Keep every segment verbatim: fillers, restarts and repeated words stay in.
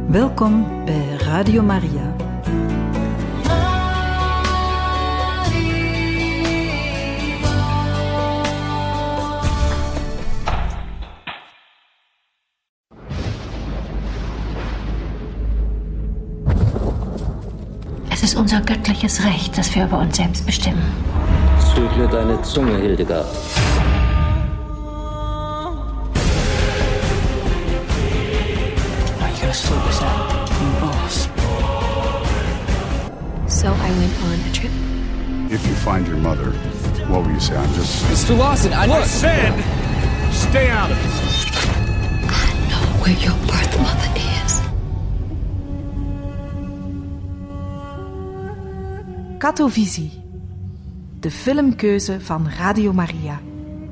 Welkom bij Radio Maria. Es ist unser göttliches Recht, dass wir über uns selbst bestimmen. Zügle deine Zunge, Hildegard. So I went on a trip. If you find your mother, what will you say? I'm just... Mister Lawson, I... I said, stay out of it. I know where your birth mother is. Katovisie, de filmkeuze van Radio Maria.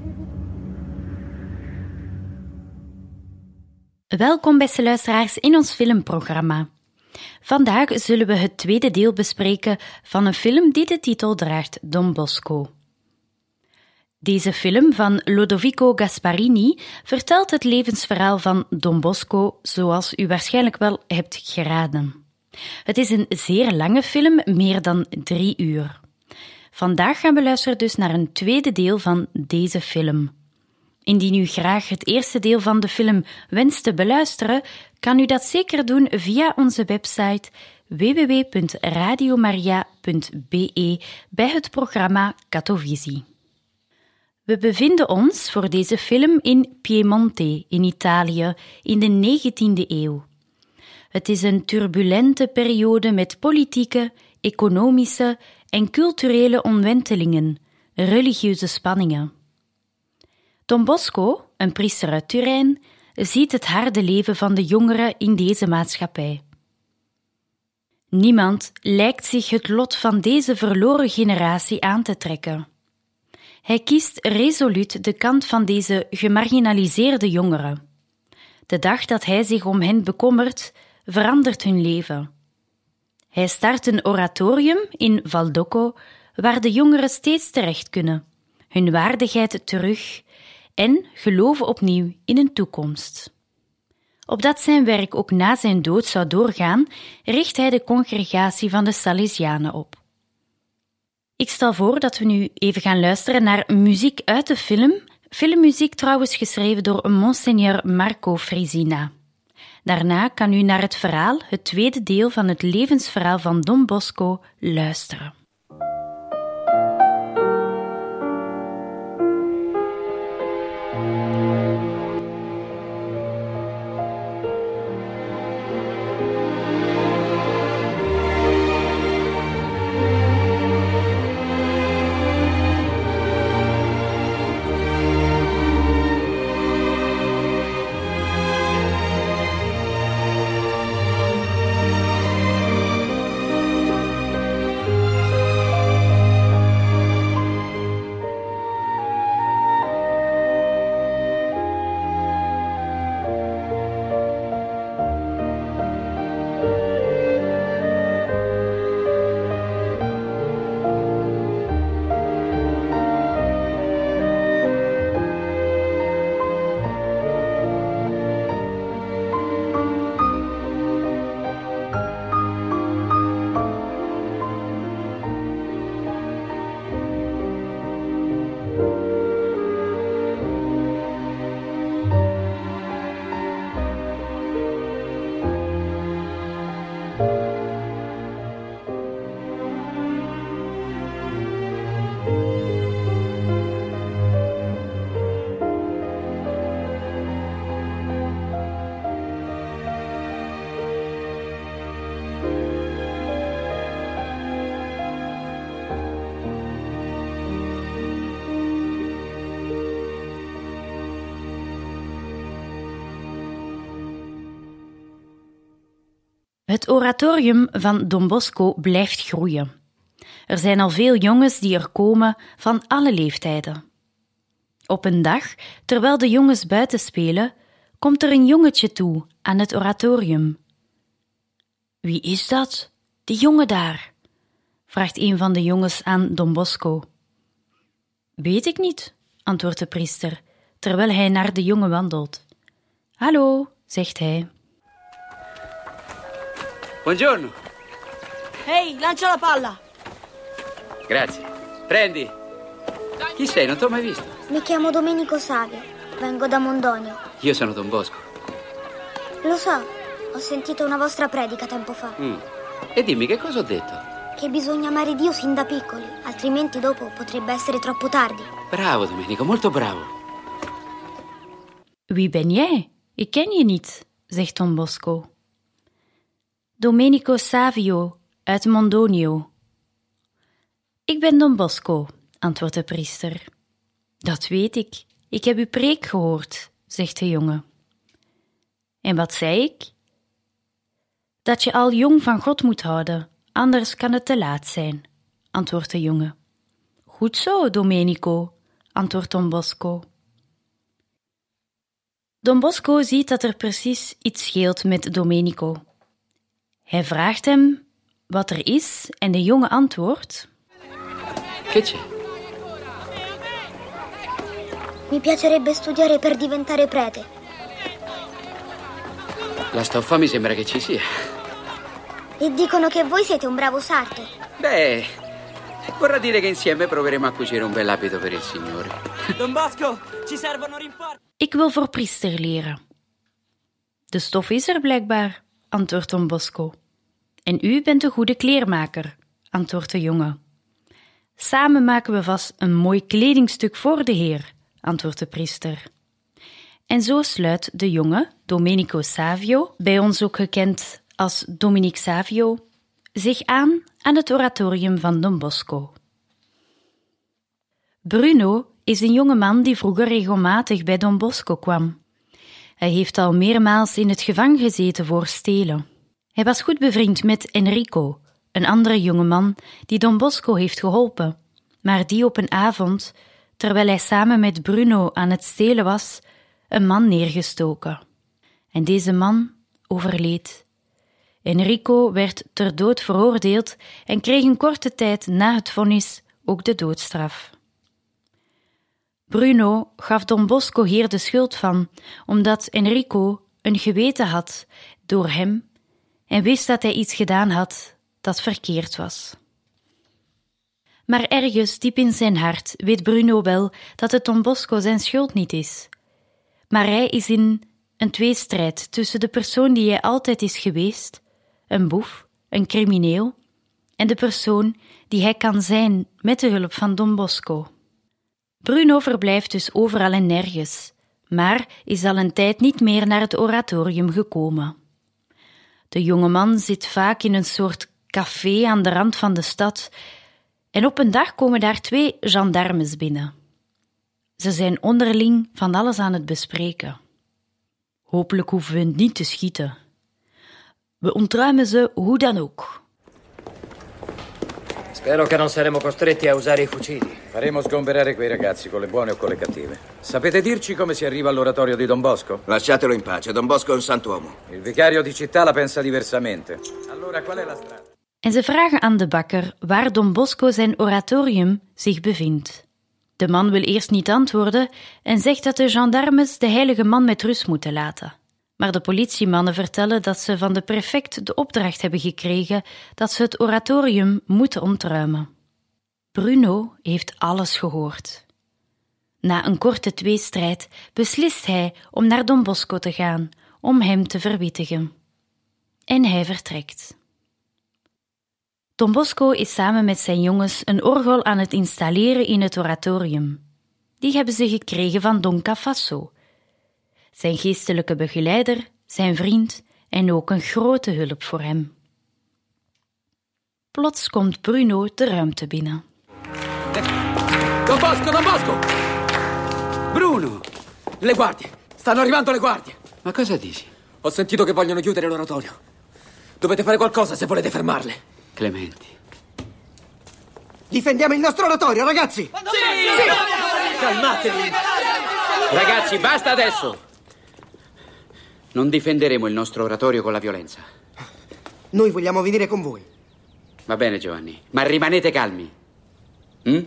Welkom beste luisteraars in ons filmprogramma. Vandaag zullen we het tweede deel bespreken van een film die de titel draagt Don Bosco. Deze film van Lodovico Gasparini vertelt het levensverhaal van Don Bosco, zoals u waarschijnlijk wel hebt geraden. Het is een zeer lange film, meer dan drie uur. Vandaag gaan we luisteren dus naar een tweede deel van deze film. Indien u graag het eerste deel van de film wenst te beluisteren, kan u dat zeker doen via onze website w w w punt radiomaria punt b e bij het programma Katovisie. We bevinden ons voor deze film in Piemonte, in Italië, in de negentiende eeuw. Het is een turbulente periode met politieke, economische en culturele omwentelingen, religieuze spanningen. Don Bosco, een priester uit Turijn, ziet het harde leven van de jongeren in deze maatschappij. Niemand lijkt zich het lot van deze verloren generatie aan te trekken. Hij kiest resoluut de kant van deze gemarginaliseerde jongeren. De dag dat hij zich om hen bekommert, verandert hun leven. Hij start een oratorium in Valdocco, waar de jongeren steeds terecht kunnen, hun waardigheid terug en geloven opnieuw in een toekomst. Opdat zijn werk ook na zijn dood zou doorgaan, richt hij de congregatie van de Salesianen op. Ik stel voor dat we nu even gaan luisteren naar muziek uit de film, filmmuziek trouwens geschreven door Monseigneur Marco Frisina. Daarna kan u naar het verhaal, het tweede deel van het levensverhaal van Don Bosco, luisteren. Het oratorium van Don Bosco blijft groeien. Er zijn al veel jongens die er komen van alle leeftijden. Op een dag, terwijl de jongens buiten spelen, komt er een jongetje toe aan het oratorium. Wie is dat? Die jongen daar? Vraagt een van de jongens aan Don Bosco. Weet ik niet, antwoordt de priester, terwijl hij naar de jongen wandelt. Hallo, zegt hij. Buongiorno. Ehi, lancia la palla. Grazie. Prendi. Chi sei? Non t'ho mai visto. Mi chiamo Domenico Savio. Vengo da Mondonio. Io sono Don Bosco. Lo so. Ho sentito una vostra predica tempo fa. Mm. E dimmi, che cosa ho detto? Che bisogna amare Dio sin da piccoli, altrimenti dopo potrebbe essere troppo tardi. Bravo, Domenico, molto bravo. Wie ben jij? Ik ken je niet, zegt Don Bosco. Domenico Savio, uit Mondonio. Ik ben Don Bosco, antwoordt de priester. Dat weet ik. Ik heb uw preek gehoord, zegt de jongen. En wat zei ik? Dat je al jong van God moet houden, anders kan het te laat zijn, antwoordt de jongen. Goed zo, Domenico, antwoordt Don Bosco. Don Bosco ziet dat er precies iets scheelt met Domenico. Hij vraagt hem wat er is en de jongen antwoordt... Che c'è? Mi piacerebbe studiare per diventare prete. La stoffa mi sembra che ci sia. E dicono che voi siete un bravo sarto. Beh, vorrà dire che insieme proveremo a cucire un bell'abito per il Signore. Don Bosco, ci servono rinforzi. Ik wil voor priester leren. De stof is er blijkbaar, antwoordt Don Bosco. En u bent de goede kleermaker, antwoordt de jongen. Samen maken we vast een mooi kledingstuk voor de Heer, antwoordt de priester. En zo sluit de jongen, Domenico Savio, bij ons ook gekend als Dominique Savio, zich aan aan het oratorium van Don Bosco. Bruno is een jonge man die vroeger regelmatig bij Don Bosco kwam. Hij heeft al meermaals in het gevangen gezeten voor stelen. Hij was goed bevriend met Enrico, een andere jongeman die Don Bosco heeft geholpen, maar die op een avond, terwijl hij samen met Bruno aan het stelen was, een man neergestoken. En deze man overleed. Enrico werd ter dood veroordeeld en kreeg een korte tijd na het vonnis ook de doodstraf. Bruno gaf Don Bosco hier de schuld van, omdat Enrico een geweten had door hem en wist dat hij iets gedaan had dat verkeerd was. Maar ergens diep in zijn hart weet Bruno wel dat het Don Bosco zijn schuld niet is. Maar hij is in een tweestrijd tussen de persoon die hij altijd is geweest, een boef, een crimineel, en de persoon die hij kan zijn met de hulp van Don Bosco. Bruno verblijft dus overal en nergens, maar is al een tijd niet meer naar het oratorium gekomen. De jonge man zit vaak in een soort café aan de rand van de stad en op een dag komen daar twee gendarmes binnen. Ze zijn onderling van alles aan het bespreken. Hopelijk hoeven we niet te schieten. We ontruimen ze hoe dan ook. Spero che non saremo costretti a usare i fucili. Faremo sgomberare quei ragazzi con le buone o con le cattive. Sapete dirci come si arriva all'oratorio di Don Bosco? Lasciatelo in pace, Don Bosco è un santuomo. Il vicario di città la pensa diversamente. Allora qual è la strada? En ze vragen aan de bakker waar Don Bosco zijn oratorium zich bevindt. De man wil eerst niet antwoorden en zegt dat de gendarmes de heilige man met rust moeten laten. Maar de politiemannen vertellen dat ze van de prefect de opdracht hebben gekregen dat ze het oratorium moeten ontruimen. Bruno heeft alles gehoord. Na een korte tweestrijd beslist hij om naar Don Bosco te gaan, om hem te verwittigen. En hij vertrekt. Don Bosco is samen met zijn jongens een orgel aan het installeren in het oratorium. Die hebben ze gekregen van Don Cafasso, zijn geestelijke begeleider, zijn vriend en ook een grote hulp voor hem. Plots komt Bruno de ruimte binnen. Don Bosco, Don Bosco! Bruno! Le guardie! Stanno arrivando le guardie! Ma cosa dici? Ho sentito che vogliono chiudere l'oratorio. Dovete fare qualcosa se volete fermarle. Clementi. Difendiamo il nostro oratorio, ragazzi! Sì! Sì! Sì! Calmatevi! Ragazzi, basta adesso! Non difenderemo il nostro oratorio con la violenza. Noi vogliamo venire con voi. Va bene, Giovanni, ma rimanete calmi. Hm?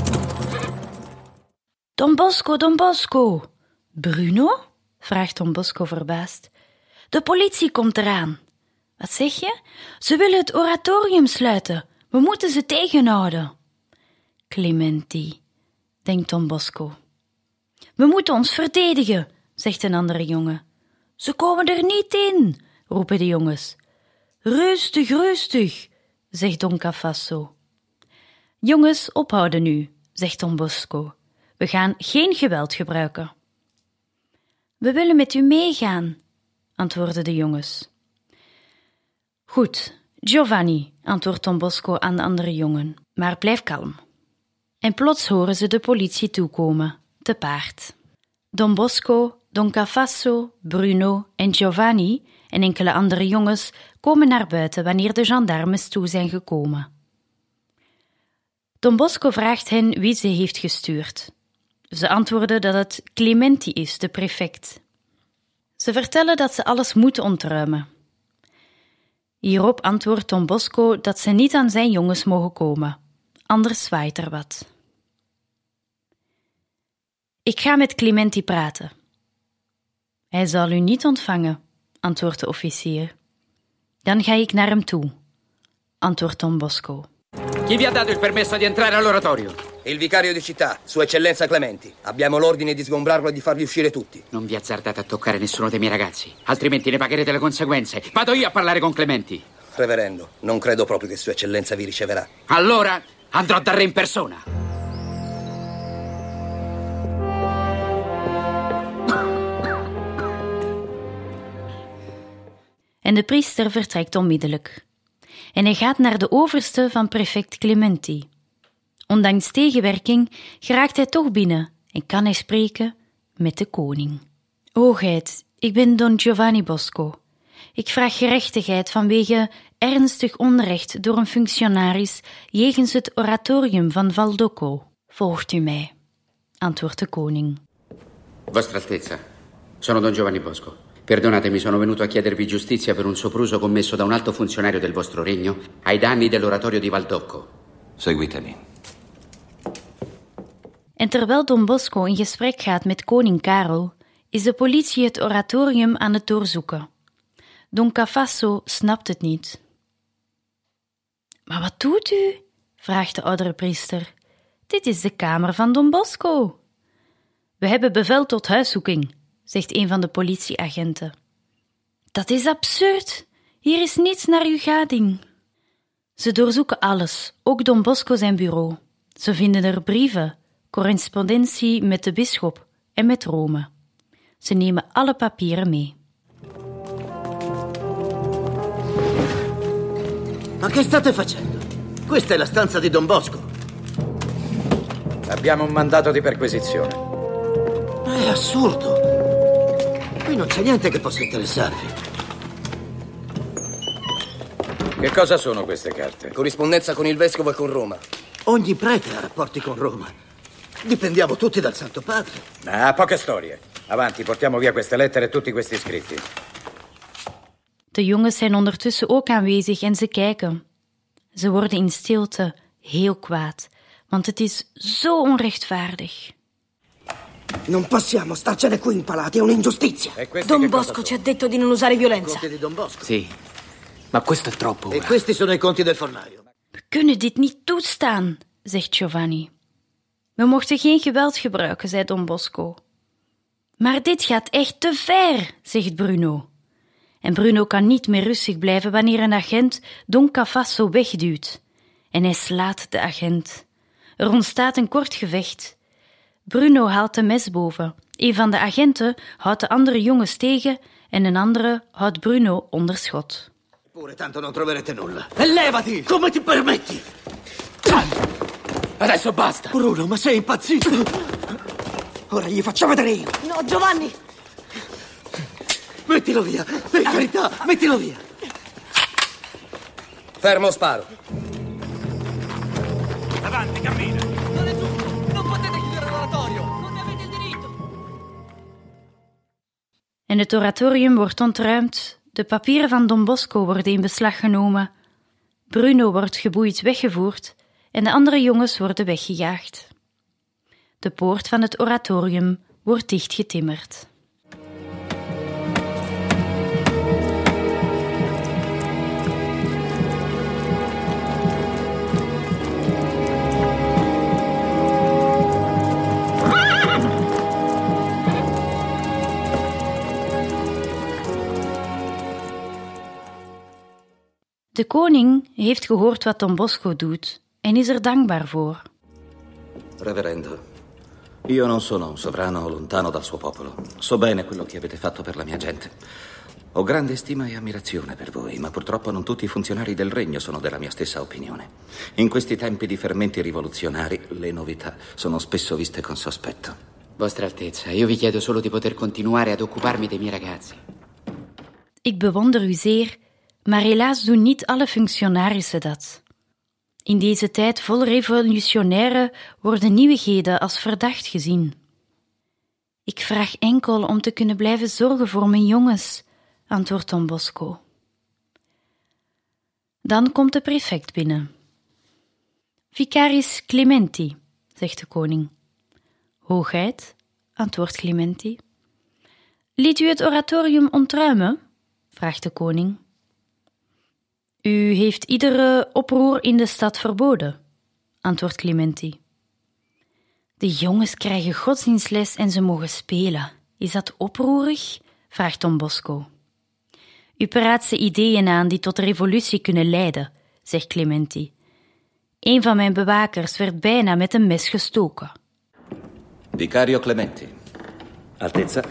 Don Bosco, Don Bosco. Bruno? Vraagt Don Bosco verbaasd. De politie komt eraan. Wat zeg je? Ze willen het oratorium sluiten. We moeten ze tegenhouden. Clementi, denkt Don Bosco. We moeten ons verdedigen, zegt een andere jongen. Ze komen er niet in, roepen de jongens. Rustig, rustig, zegt Don Cafasso. Jongens, ophouden nu, zegt Don Bosco. We gaan geen geweld gebruiken. We willen met u meegaan, antwoorden de jongens. Goed, Giovanni, antwoordt Don Bosco aan de andere jongen, maar blijf kalm. En plots horen ze de politie toekomen, te paard. Don Bosco, Don Cafasso, Bruno en Giovanni en enkele andere jongens komen naar buiten wanneer de gendarmes toe zijn gekomen. Don Bosco vraagt hen wie ze heeft gestuurd. Ze antwoorden dat het Clementi is, de prefect. Ze vertellen dat ze alles moeten ontruimen. Hierop antwoordt Don Bosco dat ze niet aan zijn jongens mogen komen, anders zwaait er wat. Ik ga met Clementi praten. Hij zal u niet ontvangen, antwoordt de officier. Dan ga ik naar hem toe, antwoordt Don Bosco. Chi vi ha dato il permesso di entrare all'oratorio? Il vicario di città, Sua Eccellenza Clementi. Abbiamo l'ordine di sgombrarlo e di farvi uscire tutti. Non vi azzardate a toccare nessuno dei miei ragazzi, altrimenti ne pagherete le conseguenze. Vado io a parlare con Clementi. Reverendo, non credo proprio che Sua Eccellenza vi riceverà. Allora andrò da re in persona. En de priester vertrekt onmiddellijk. En hij gaat naar de overste van prefect Clementi. Ondanks tegenwerking geraakt hij toch binnen en kan hij spreken met de koning. Hoogheid, ik ben Don Giovanni Bosco. Ik vraag gerechtigheid vanwege ernstig onrecht door een functionaris jegens het oratorium van Valdocco. Volgt u mij, antwoordt de koning. Vostra Altezza, sono Don Giovanni Bosco. Perdonatemi, sono venuto a chiedervi giustizia per un sopruso commesso da un alto funzionario del vostro regno ai danni dell'oratorio di Valdocco. Seguitemi. En terwijl Don Bosco in gesprek gaat met koning Karel, is de politie het oratorium aan het doorzoeken. Don Cafasso snapt het niet. Maar wat doet u? Vraagt de oudere priester. Dit is de kamer van Don Bosco. We hebben bevel tot huiszoeking, zegt een van de politieagenten. Dat is absurd. Hier is niets naar uw gading. Ze doorzoeken alles, ook Don Bosco zijn bureau. Ze vinden er brieven, correspondentie met de bisschop en met Rome. Ze nemen alle papieren mee. Ma che state facendo? Questa è la stanza di Don Bosco. Abbiamo un mandato di perquisizione. Ma è assurdo. Qui non c'è niente che possa interessarvi. Che cosa sono queste carte? Corrispondenza con il vescovo e con Roma. Ogni prete ha rapporti con Roma. Dipendiamo tutti dal Santo Padre. Ah, poche storie. Avanti, portiamo via queste lettere e tutti questi scritti. De jongens zijn ondertussen ook aanwezig en ze kijken. Ze worden in stilte heel kwaad, want het is zo onrechtvaardig. Non possiamo starcene qui impalati, è un'ingiustizia. Don Bosco ci ha detto di non usare violenza. Conti di Don Bosco. Sì, ma questo è troppo ora. E questi sono i conti del fornaio. We kunnen dit niet toestaan, zegt Giovanni. We mochten geen geweld gebruiken, zei Don Bosco. Maar dit gaat echt te ver, zegt Bruno. En Bruno kan niet meer rustig blijven wanneer een agent Don Cafasso wegduwt. En hij slaat de agent. Er ontstaat een kort gevecht. Bruno haalt de mes boven. Een van de agenten houdt de andere jongens tegen en een andere houdt Bruno onder schot. Pure tanto non troverete nulla. E levati! Come ti permetti? Adesso basta! Bruno, ma sei impazzito? Ora gli faccio vedere io. No, Giovanni! Mettilo via, per carità, mettilo via. Fermo, sparo. Avanti, cammina. Non è giusto! Non potete chiudere l'oratorio! Non ne avete il diritto! En het oratorium wordt ontruimd. De papieren van Don Bosco worden in beslag genomen. Bruno wordt geboeid weggevoerd en de andere jongens worden weggejaagd. De poort van het oratorium wordt dichtgetimmerd. De koning heeft gehoord wat Don Bosco doet en is er dankbaar voor. Reverendo, io non sono un sovrano lontano dal suo popolo. So bene quello che avete fatto per la mia gente. Ho grande stima e ammirazione per voi, ma purtroppo non tutti i funzionari del regno sono della mia stessa opinione. In questi tempi di fermenti rivoluzionari, le novità sono spesso viste con sospetto. Vostra Altezza, io vi chiedo solo di poter continuare ad occuparmi dei miei ragazzi. Ik bewonder u zeer, maar helaas doen niet alle functionarissen dat. In deze tijd vol revolutionairen worden nieuwigheden als verdacht gezien. Ik vraag enkel om te kunnen blijven zorgen voor mijn jongens, antwoordt Don Bosco. Dan komt de prefect binnen. Vicaris Clementi, zegt de koning. Hoogheid, antwoordt Clementi. Liet u het oratorium ontruimen? Vraagt de koning. U heeft iedere oproer in de stad verboden, antwoordt Clementi. De jongens krijgen godsdienstles en ze mogen spelen. Is dat oproerig? Vraagt Don Bosco. U paraadt ze ideeën aan die tot revolutie kunnen leiden, zegt Clementi. Een van mijn bewakers werd bijna met een mes gestoken. Vicario Clementi. Altezza.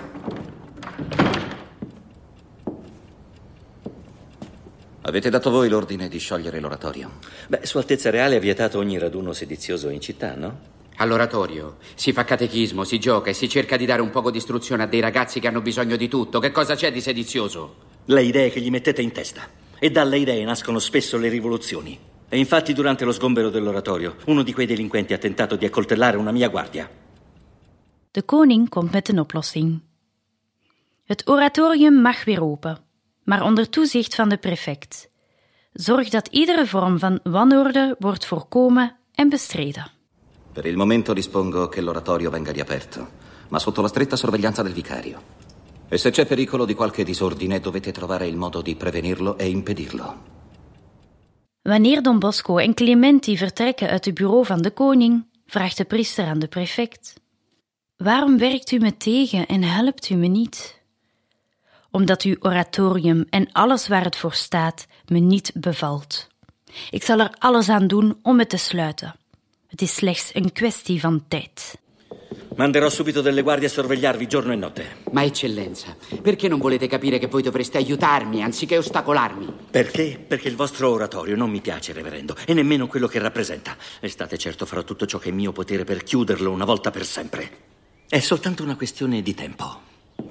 Avete dato voi l'ordine di sciogliere l'oratorio? Beh, Sua Altezza Reale ha vietato ogni raduno sedizioso in città, no? All'oratorio si fa catechismo, si gioca e si cerca di dare un poco di istruzione a dei ragazzi che hanno bisogno di tutto. Che cosa c'è di sedizioso? Le idee che gli mettete in testa. E dalle idee nascono spesso le rivoluzioni. E infatti durante lo sgombero dell'oratorio uno di quei delinquenti ha tentato di accoltellare una mia guardia. De koning komt met een oplossing. Het oratorium mag weer open, maar onder toezicht van de prefect. Zorg dat iedere vorm van wanorde wordt voorkomen en bestreden. Per il momento dispongo che l'oratorio venga riaperto, ma sotto la stretta sorveglianza del vicario. E se c'è pericolo di qualche disordine, dovete trovare il modo di prevenirlo e impedirlo. Wanneer Don Bosco en Clementi vertrekken uit het bureau van de koning, vraagt de priester aan de prefect. Waarom werkt u me tegen en helpt u me niet? Omdat uw oratorium en alles waar het voor staat me niet bevalt. Ik zal er alles aan doen om het te sluiten. Het is slechts een kwestie van tijd. Manderò subito delle guardie a sorvegliarvi giorno e notte. Ma eccellenza, perché non volete capire che voi dovreste aiutarmi anziché ostacolarmi? Perché? Perché il vostro oratorio non mi piace, reverendo, e nemmeno quello che rappresenta. E state certo farò tutto ciò che è in mio potere per chiuderlo una volta per sempre. È soltanto una questione di tempo.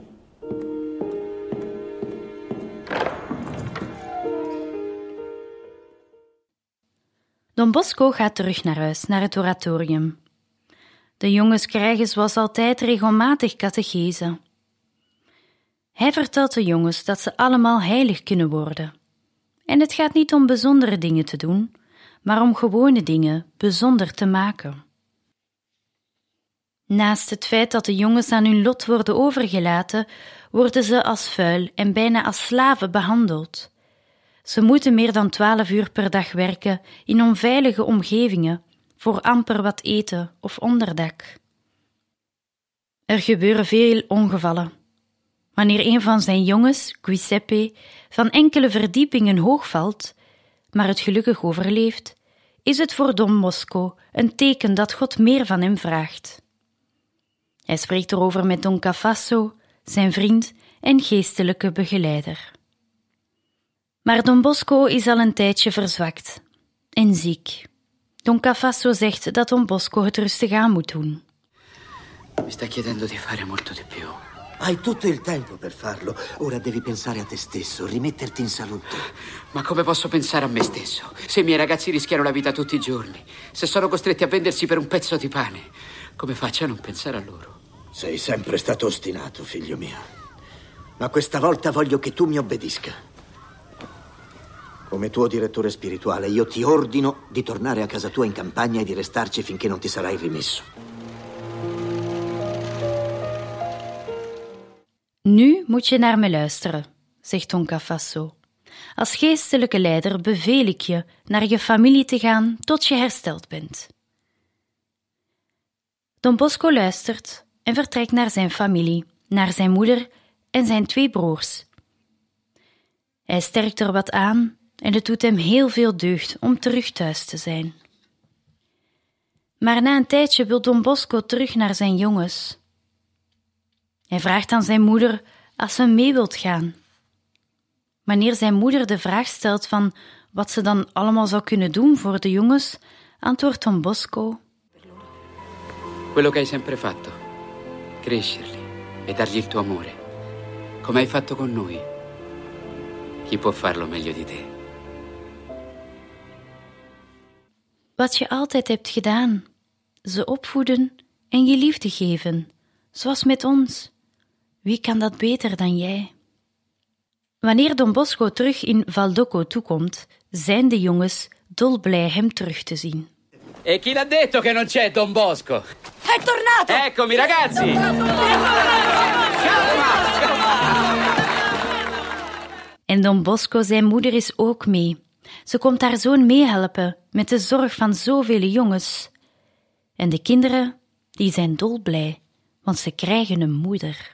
Don Bosco gaat terug naar huis, naar het oratorium. De jongens krijgen zoals altijd regelmatig catechese. Hij vertelt de jongens dat ze allemaal heilig kunnen worden. En het gaat niet om bijzondere dingen te doen, maar om gewone dingen bijzonder te maken. Naast het feit dat de jongens aan hun lot worden overgelaten, worden ze als vuil en bijna als slaven behandeld. Ze moeten meer dan twaalf uur per dag werken in onveilige omgevingen, voor amper wat eten of onderdak. Er gebeuren veel ongevallen. Wanneer een van zijn jongens, Giuseppe, van enkele verdiepingen hoog valt, maar het gelukkig overleeft, is het voor Don Bosco een teken dat God meer van hem vraagt. Hij spreekt erover met Don Cafasso, zijn vriend en geestelijke begeleider. Maar Don Bosco is al een tijdje verzwakt en ziek. Don Cafasso zegt dat Don Bosco het rustig aan moet doen. Mi sta chiedendo di fare molto di più. Hai tutto il tempo per farlo. Ora devi pensare a te stesso, rimetterti in salute. Ma come posso pensare a me stesso? Se i miei ragazzi rischiano la vita tutti i giorni, se sono costretti a vendersi per un pezzo di pane, come faccio a non pensare a loro? Sei sempre stato ostinato, figlio mio. Ma questa volta voglio che tu mi obbedisca. Come tuo direttore spirituale, io ti ordino di tornare a casa tua in campagna e di restarci finché non ti sarai rimesso. Nu moet je naar me luisteren, zegt Don Cafasso. Als geestelijke leider beveel ik je naar je familie te gaan tot je hersteld bent. Don Bosco luistert en vertrekt naar zijn familie, naar zijn moeder en zijn twee broers. Hij sterkt er wat aan, en het doet hem heel veel deugd om terug thuis te zijn. Maar na een tijdje wil Don Bosco terug naar zijn jongens. Hij vraagt aan zijn moeder als ze mee wilt gaan. Wanneer zijn moeder de vraag stelt van wat ze dan allemaal zou kunnen doen voor de jongens, antwoordt Don Bosco: Quello che hai sempre fatto, crescerli e dargli il tuo amore, come hai fatto con noi. Chi può farlo meglio di te? Wat je altijd hebt gedaan, ze opvoeden en je liefde geven, zoals met ons. Wie kan dat beter dan jij? Wanneer Don Bosco terug in Valdocco toekomt, zijn de jongens dolblij hem terug te zien. E chi l'ha detto che non c'è Don Bosco? È tornato! Eccomi, ragazzi! En Don Bosco, zijn moeder, is ook mee. Ze komt haar zoon meehelpen met de zorg van zoveel jongens. En de kinderen, die zijn dolblij, want ze krijgen een moeder.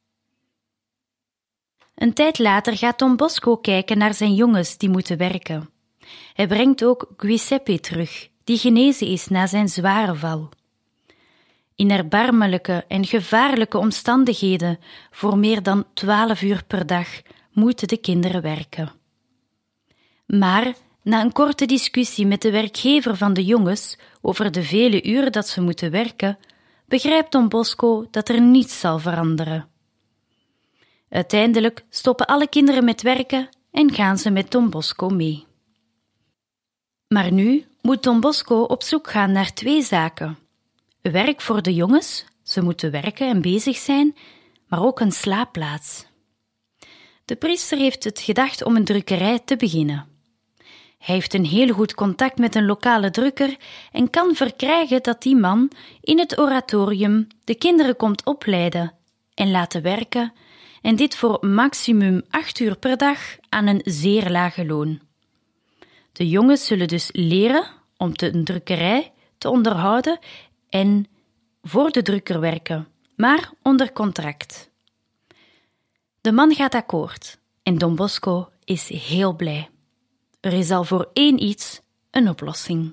Een tijd later gaat Don Bosco kijken naar zijn jongens die moeten werken. Hij brengt ook Giuseppe terug, die genezen is na zijn zware val. In erbarmelijke en gevaarlijke omstandigheden, voor meer dan twaalf uur per dag, moeten de kinderen werken. Maar na een korte discussie met de werkgever van de jongens over de vele uren dat ze moeten werken, begrijpt Don Bosco dat er niets zal veranderen. Uiteindelijk stoppen alle kinderen met werken en gaan ze met Don Bosco mee. Maar nu moet Don Bosco op zoek gaan naar twee zaken. Werk voor de jongens, ze moeten werken en bezig zijn, maar ook een slaapplaats. De priester heeft het gedacht om een drukkerij te beginnen. Hij heeft een heel goed contact met een lokale drukker en kan verkrijgen dat die man in het oratorium de kinderen komt opleiden en laten werken, en dit voor maximum acht uur per dag aan een zeer lage loon. De jongens zullen dus leren om de drukkerij te onderhouden en voor de drukker werken, maar onder contract. De man gaat akkoord en Don Bosco is heel blij. Er is al voor één iets een oplossing.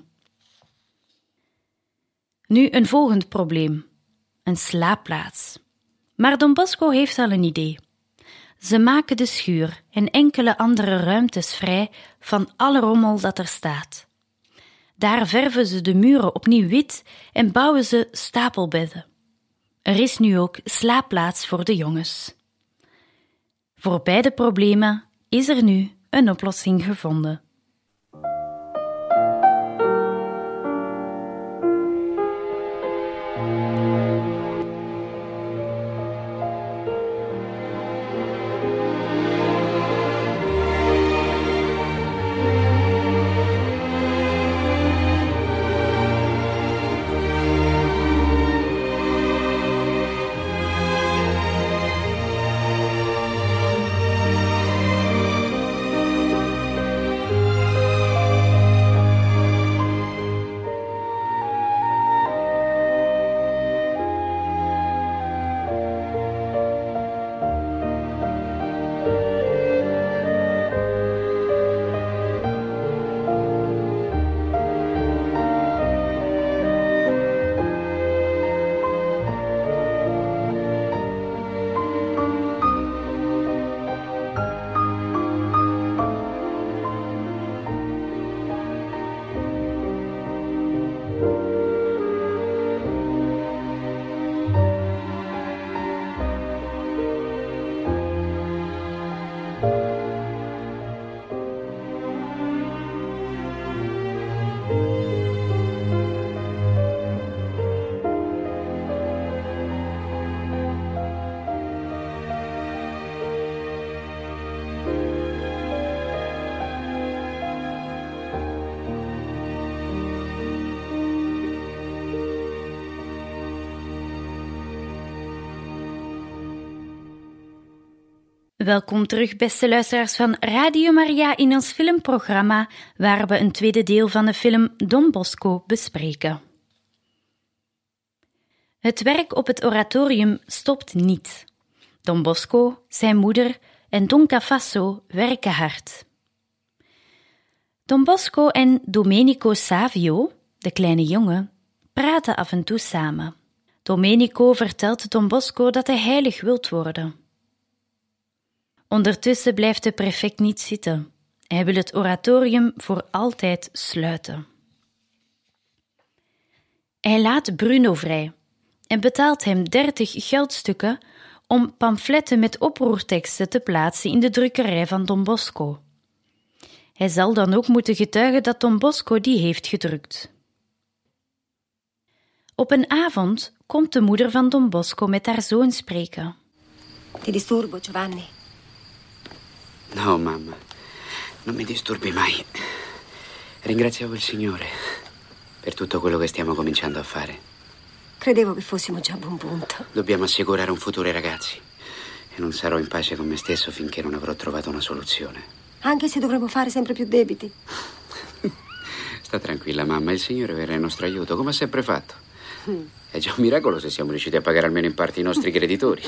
Nu een volgend probleem: een slaapplaats. Maar Don Bosco heeft al een idee. Ze maken de schuur en enkele andere ruimtes vrij van alle rommel dat er staat. Daar verven ze de muren opnieuw wit en bouwen ze stapelbedden. Er is nu ook slaapplaats voor de jongens. Voor beide problemen is er nu een oplossing gevonden. Welkom terug, beste luisteraars van Radio Maria, in ons filmprogramma, waar we een tweede deel van de film Don Bosco bespreken. Het werk op het oratorium stopt niet. Don Bosco, zijn moeder en Don Cafasso werken hard. Don Bosco en Domenico Savio, de kleine jongen, praten af en toe samen. Domenico vertelt Don Bosco dat hij heilig wilt worden. Ondertussen blijft de prefect niet zitten. Hij wil het oratorium voor altijd sluiten. Hij laat Bruno vrij en betaalt hem dertig geldstukken om pamfletten met oproerteksten te plaatsen in de drukkerij van Don Bosco. Hij zal dan ook moeten getuigen dat Don Bosco die heeft gedrukt. Op een avond komt de moeder van Don Bosco met haar zoon spreken. Ti disturbo, Giovanni? No, mamma. Non mi disturbi mai. Ringraziavo il Signore per tutto quello che stiamo cominciando a fare. Credevo che fossimo già a buon punto. Dobbiamo assicurare un futuro ai ragazzi. E non sarò in pace con me stesso finché non avrò trovato una soluzione. Anche se dovremo fare sempre più debiti. Sta tranquilla, mamma. Il Signore verrà in nostro aiuto, come ha sempre fatto. Mm. È già un miracolo se siamo riusciti a pagare almeno in parte i nostri creditori.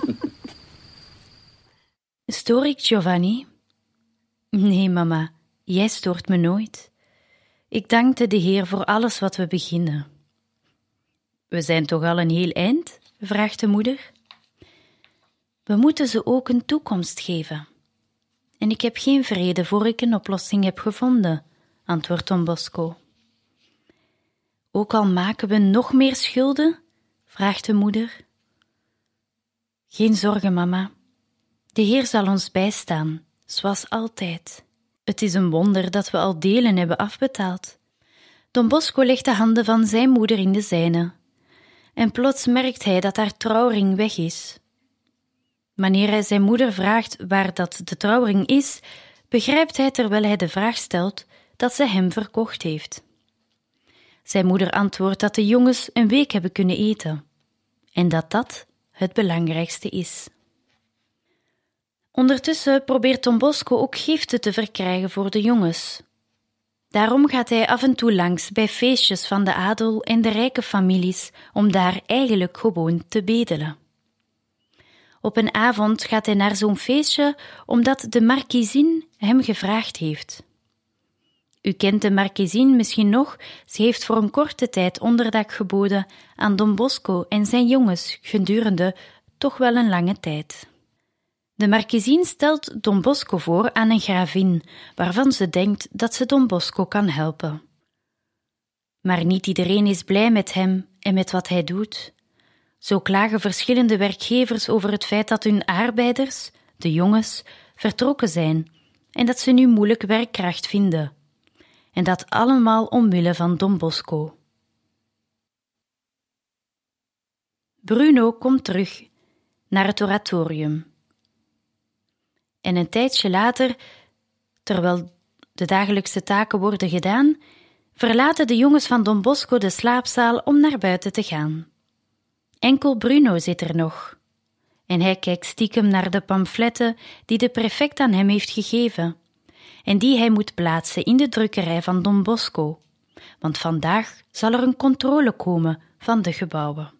Stoor ik, Giovanni? Nee, mama. Jij stoort me nooit. Ik dankte de Heer voor alles wat we beginnen. We zijn toch al een heel eind? Vraagt de moeder. We moeten ze ook een toekomst geven. En ik heb geen vrede voor ik een oplossing heb gevonden, antwoordt Don Bosco. Ook al maken we nog meer schulden? Vraagt de moeder. Geen zorgen, mama. De Heer zal ons bijstaan, zoals altijd. Het is een wonder dat we al delen hebben afbetaald. Don Bosco legt de handen van zijn moeder in de zijne. En plots merkt hij dat haar trouwring weg is. Wanneer hij zijn moeder vraagt waar dat de trouwring is, begrijpt hij terwijl hij de vraag stelt dat ze hem verkocht heeft. Zijn moeder antwoordt dat de jongens een week hebben kunnen eten en dat dat het belangrijkste is. Ondertussen probeert Don Bosco ook giften te verkrijgen voor de jongens. Daarom gaat hij af en toe langs bij feestjes van de adel en de rijke families om daar eigenlijk gewoon te bedelen. Op een avond gaat hij naar zo'n feestje omdat de markiezin hem gevraagd heeft. U kent de markiezin misschien nog, ze heeft voor een korte tijd onderdak geboden aan Don Bosco en zijn jongens gedurende toch wel een lange tijd. De markiezin stelt Don Bosco voor aan een gravin, waarvan ze denkt dat ze Don Bosco kan helpen. Maar niet iedereen is blij met hem en met wat hij doet. Zo klagen verschillende werkgevers over het feit dat hun arbeiders, de jongens, vertrokken zijn en dat ze nu moeilijk werkkracht vinden. En dat allemaal omwille van Don Bosco. Bruno komt terug naar het oratorium. En een tijdje later, terwijl de dagelijkse taken worden gedaan, verlaten de jongens van Don Bosco de slaapzaal om naar buiten te gaan. Enkel Bruno zit er nog. En hij kijkt stiekem naar de pamfletten die de prefect aan hem heeft gegeven en die hij moet plaatsen in de drukkerij van Don Bosco, want vandaag zal er een controle komen van de gebouwen.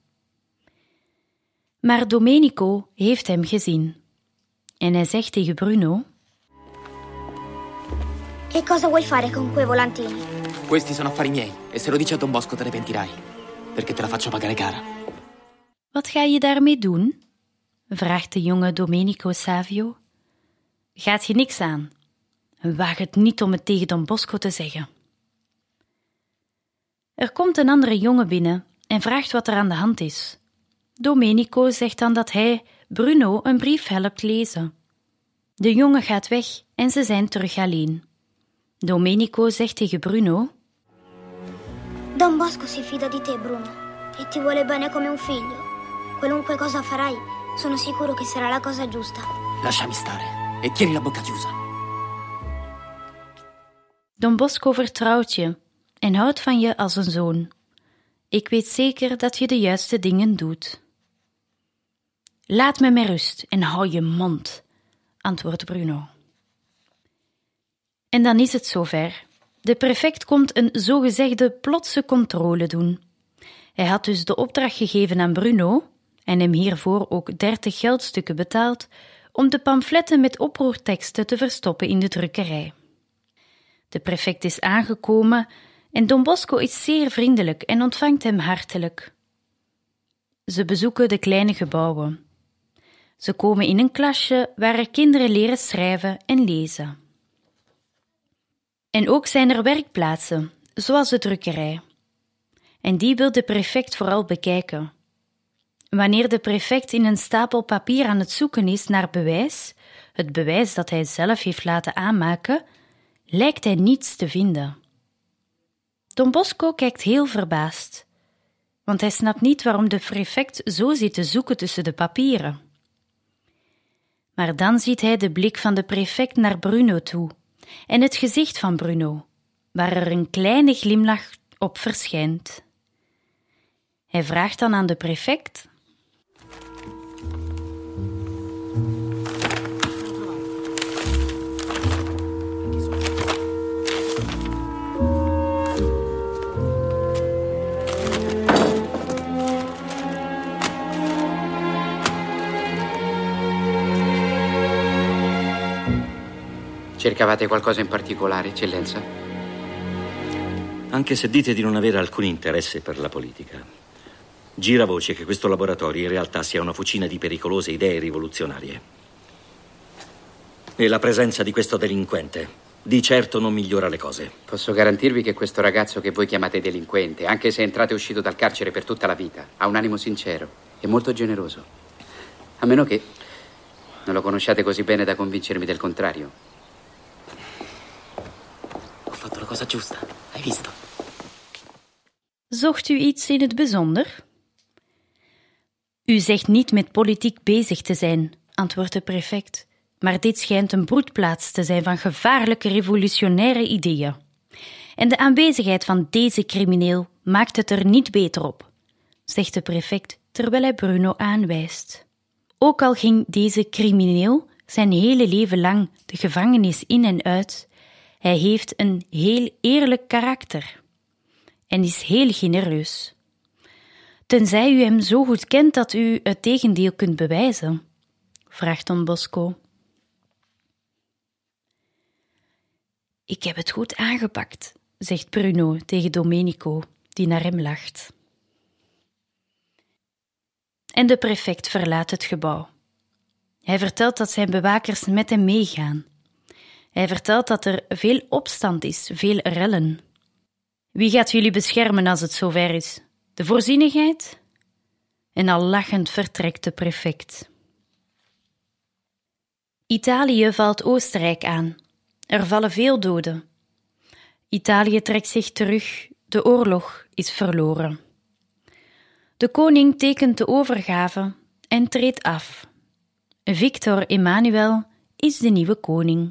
Maar Domenico heeft hem gezien en hij zegt tegen Bruno: Che cosa vuoi fare con quei volantini? Questi sono affari miei e se lo dici a Don Bosco te ne pentirai, perché te la faccio pagare cara. Wat ga je daarmee doen? Vraagt de jonge Domenico Savio. Gaat je niks aan? Waag het niet om het tegen Don Bosco te zeggen. Er komt een andere jongen binnen en vraagt wat er aan de hand is. Domenico zegt dan dat hij Bruno een brief helpt lezen. De jongen gaat weg en ze zijn terug alleen. Domenico zegt tegen Bruno: Don Bosco si fida di te, Bruno, e ti vuole bene come un figlio. Qualunque cosa farai, sono sicuro che sarà la cosa giusta. Lasciami stare e tieni la bocca chiusa. Don Bosco vertrouwt je en houdt van je als een zoon. Ik weet zeker dat je de juiste dingen doet. Laat me met rust en hou je mond, antwoordt Bruno. En dan is het zover. De prefect komt een zogezegde plotse controle doen. Hij had dus de opdracht gegeven aan Bruno, en hem hiervoor ook dertig geldstukken betaald, om de pamfletten met oproerteksten te verstoppen in de drukkerij. De prefect is aangekomen en Don Bosco is zeer vriendelijk en ontvangt hem hartelijk. Ze bezoeken de kleine gebouwen. Ze komen in een klasje waar er kinderen leren schrijven en lezen. En ook zijn er werkplaatsen, zoals de drukkerij. En die wil de prefect vooral bekijken. Wanneer de prefect in een stapel papier aan het zoeken is naar bewijs, het bewijs dat hij zelf heeft laten aanmaken, lijkt hij niets te vinden. Don Bosco kijkt heel verbaasd, want hij snapt niet waarom de prefect zo zit te zoeken tussen de papieren. Maar dan ziet hij de blik van de prefect naar Bruno toe en het gezicht van Bruno, waar er een kleine glimlach op verschijnt. Hij vraagt dan aan de prefect: Cercavate qualcosa in particolare, eccellenza? Anche se dite di non avere alcun interesse per la politica, gira voce che questo laboratorio in realtà sia una fucina di pericolose idee rivoluzionarie. E la presenza di questo delinquente di certo non migliora le cose. Posso garantirvi che questo ragazzo che voi chiamate delinquente, anche se è entrato e uscito dal carcere per tutta la vita, ha un animo sincero e molto generoso. A meno che non lo conosciate così bene da convincermi del contrario. Ho fatto la cosa giusta, hai visto? Zocht u iets in het bijzonder? U zegt niet met politiek bezig te zijn, antwoordt de prefect, maar dit schijnt een broedplaats te zijn van gevaarlijke revolutionaire ideeën. En de aanwezigheid van deze crimineel maakt het er niet beter op, zegt de prefect terwijl hij Bruno aanwijst. Ook al ging deze crimineel zijn hele leven lang de gevangenis in en uit, hij heeft een heel eerlijk karakter en is heel genereus. Tenzij u hem zo goed kent dat u het tegendeel kunt bewijzen, vraagt Don Bosco. Ik heb het goed aangepakt, zegt Bruno tegen Domenico, die naar hem lacht. En de prefect verlaat het gebouw. Hij vertelt dat zijn bewakers met hem meegaan. Hij vertelt dat er veel opstand is, veel rellen. Wie gaat jullie beschermen als het zover is? De voorzienigheid? En al lachend vertrekt de prefect. Italië valt Oostenrijk aan. Er vallen veel doden. Italië trekt zich terug, de oorlog is verloren. De koning tekent de overgave en treedt af. Victor Emmanuel is de nieuwe koning.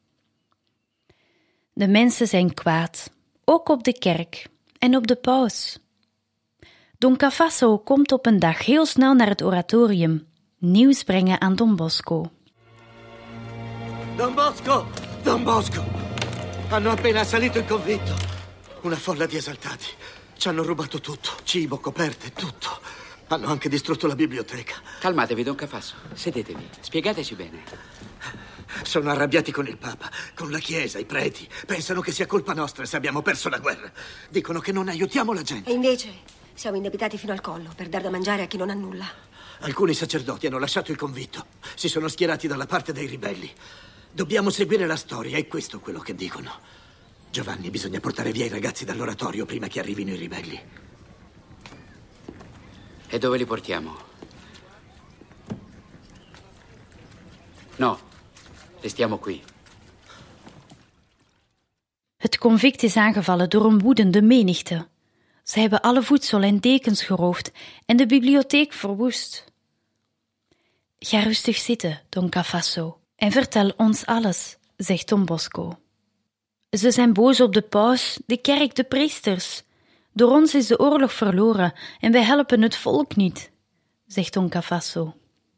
De mensen zijn kwaad, ook op de kerk en op de paus. Don Cavasso komt op een dag heel snel naar het oratorium, nieuws brengen aan Don Bosco. Don Bosco! Don Bosco! Hanno appena assalito il convento. Una folla di esaltati. Ci hanno rubato tutto, cibo, coperte, tutto. Hanno anche distrutto la biblioteca. Calmatevi, Don Cavasso. Sedetevi. Spiegateci bene. Sono arrabbiati con il Papa, con la Chiesa, i preti. Pensano che sia colpa nostra se abbiamo perso la guerra. Dicono che non aiutiamo la gente. E invece siamo indebitati fino al collo per dar da mangiare a chi non ha nulla. Alcuni sacerdoti hanno lasciato il convitto. Si sono schierati dalla parte dei ribelli. Dobbiamo seguire la storia, è questo quello che dicono. Giovanni, bisogna portare via i ragazzi dall'oratorio prima che arrivino i ribelli. E dove li portiamo? No, restiamo qui. Het convict is aangevallen door een woedende menigte. Ze hebben alle voedsel en dekens geroofd en de bibliotheek verwoest. Ga rustig zitten, Don Cavasso, en vertel ons alles, zegt Don Bosco. Ze zijn boos op de paus, de kerk, de priesters. Door ons is de oorlog verloren en wij helpen het volk niet, zegt Don Cavasso.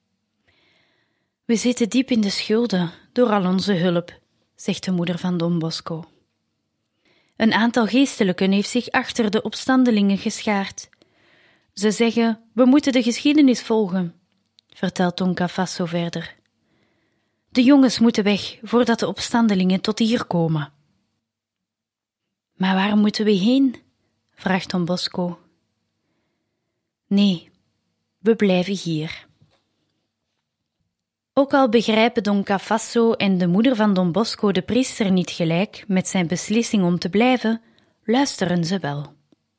We zitten diep in de schulden door al onze hulp, zegt de moeder van Don Bosco. Een aantal geestelijken heeft zich achter de opstandelingen geschaard. Ze zeggen, we moeten de geschiedenis volgen, vertelt Don Cavasso verder. De jongens moeten weg voordat de opstandelingen tot hier komen. Maar waar moeten we heen? Vraagt Don Bosco. Nee, we blijven hier. Ook al begrijpen Don Cafasso en de moeder van Don Bosco de priester niet gelijk met zijn beslissing om te blijven, luisteren ze wel.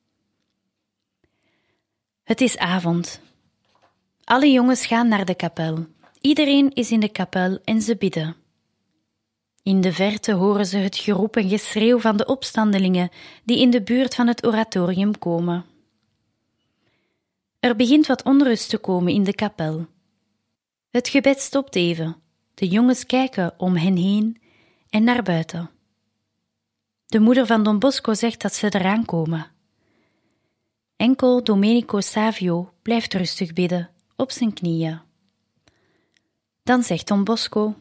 Het is avond. Alle jongens gaan naar de kapel. Iedereen is in de kapel en ze bidden. In de verte horen ze het geroep en geschreeuw van de opstandelingen die in de buurt van het oratorium komen. Er begint wat onrust te komen in de kapel. Het gebed stopt even. De jongens kijken om hen heen en naar buiten. De moeder van Don Bosco zegt dat ze eraan komen. Enkel Domenico Savio blijft rustig bidden, op zijn knieën. Dan zegt Don Bosco: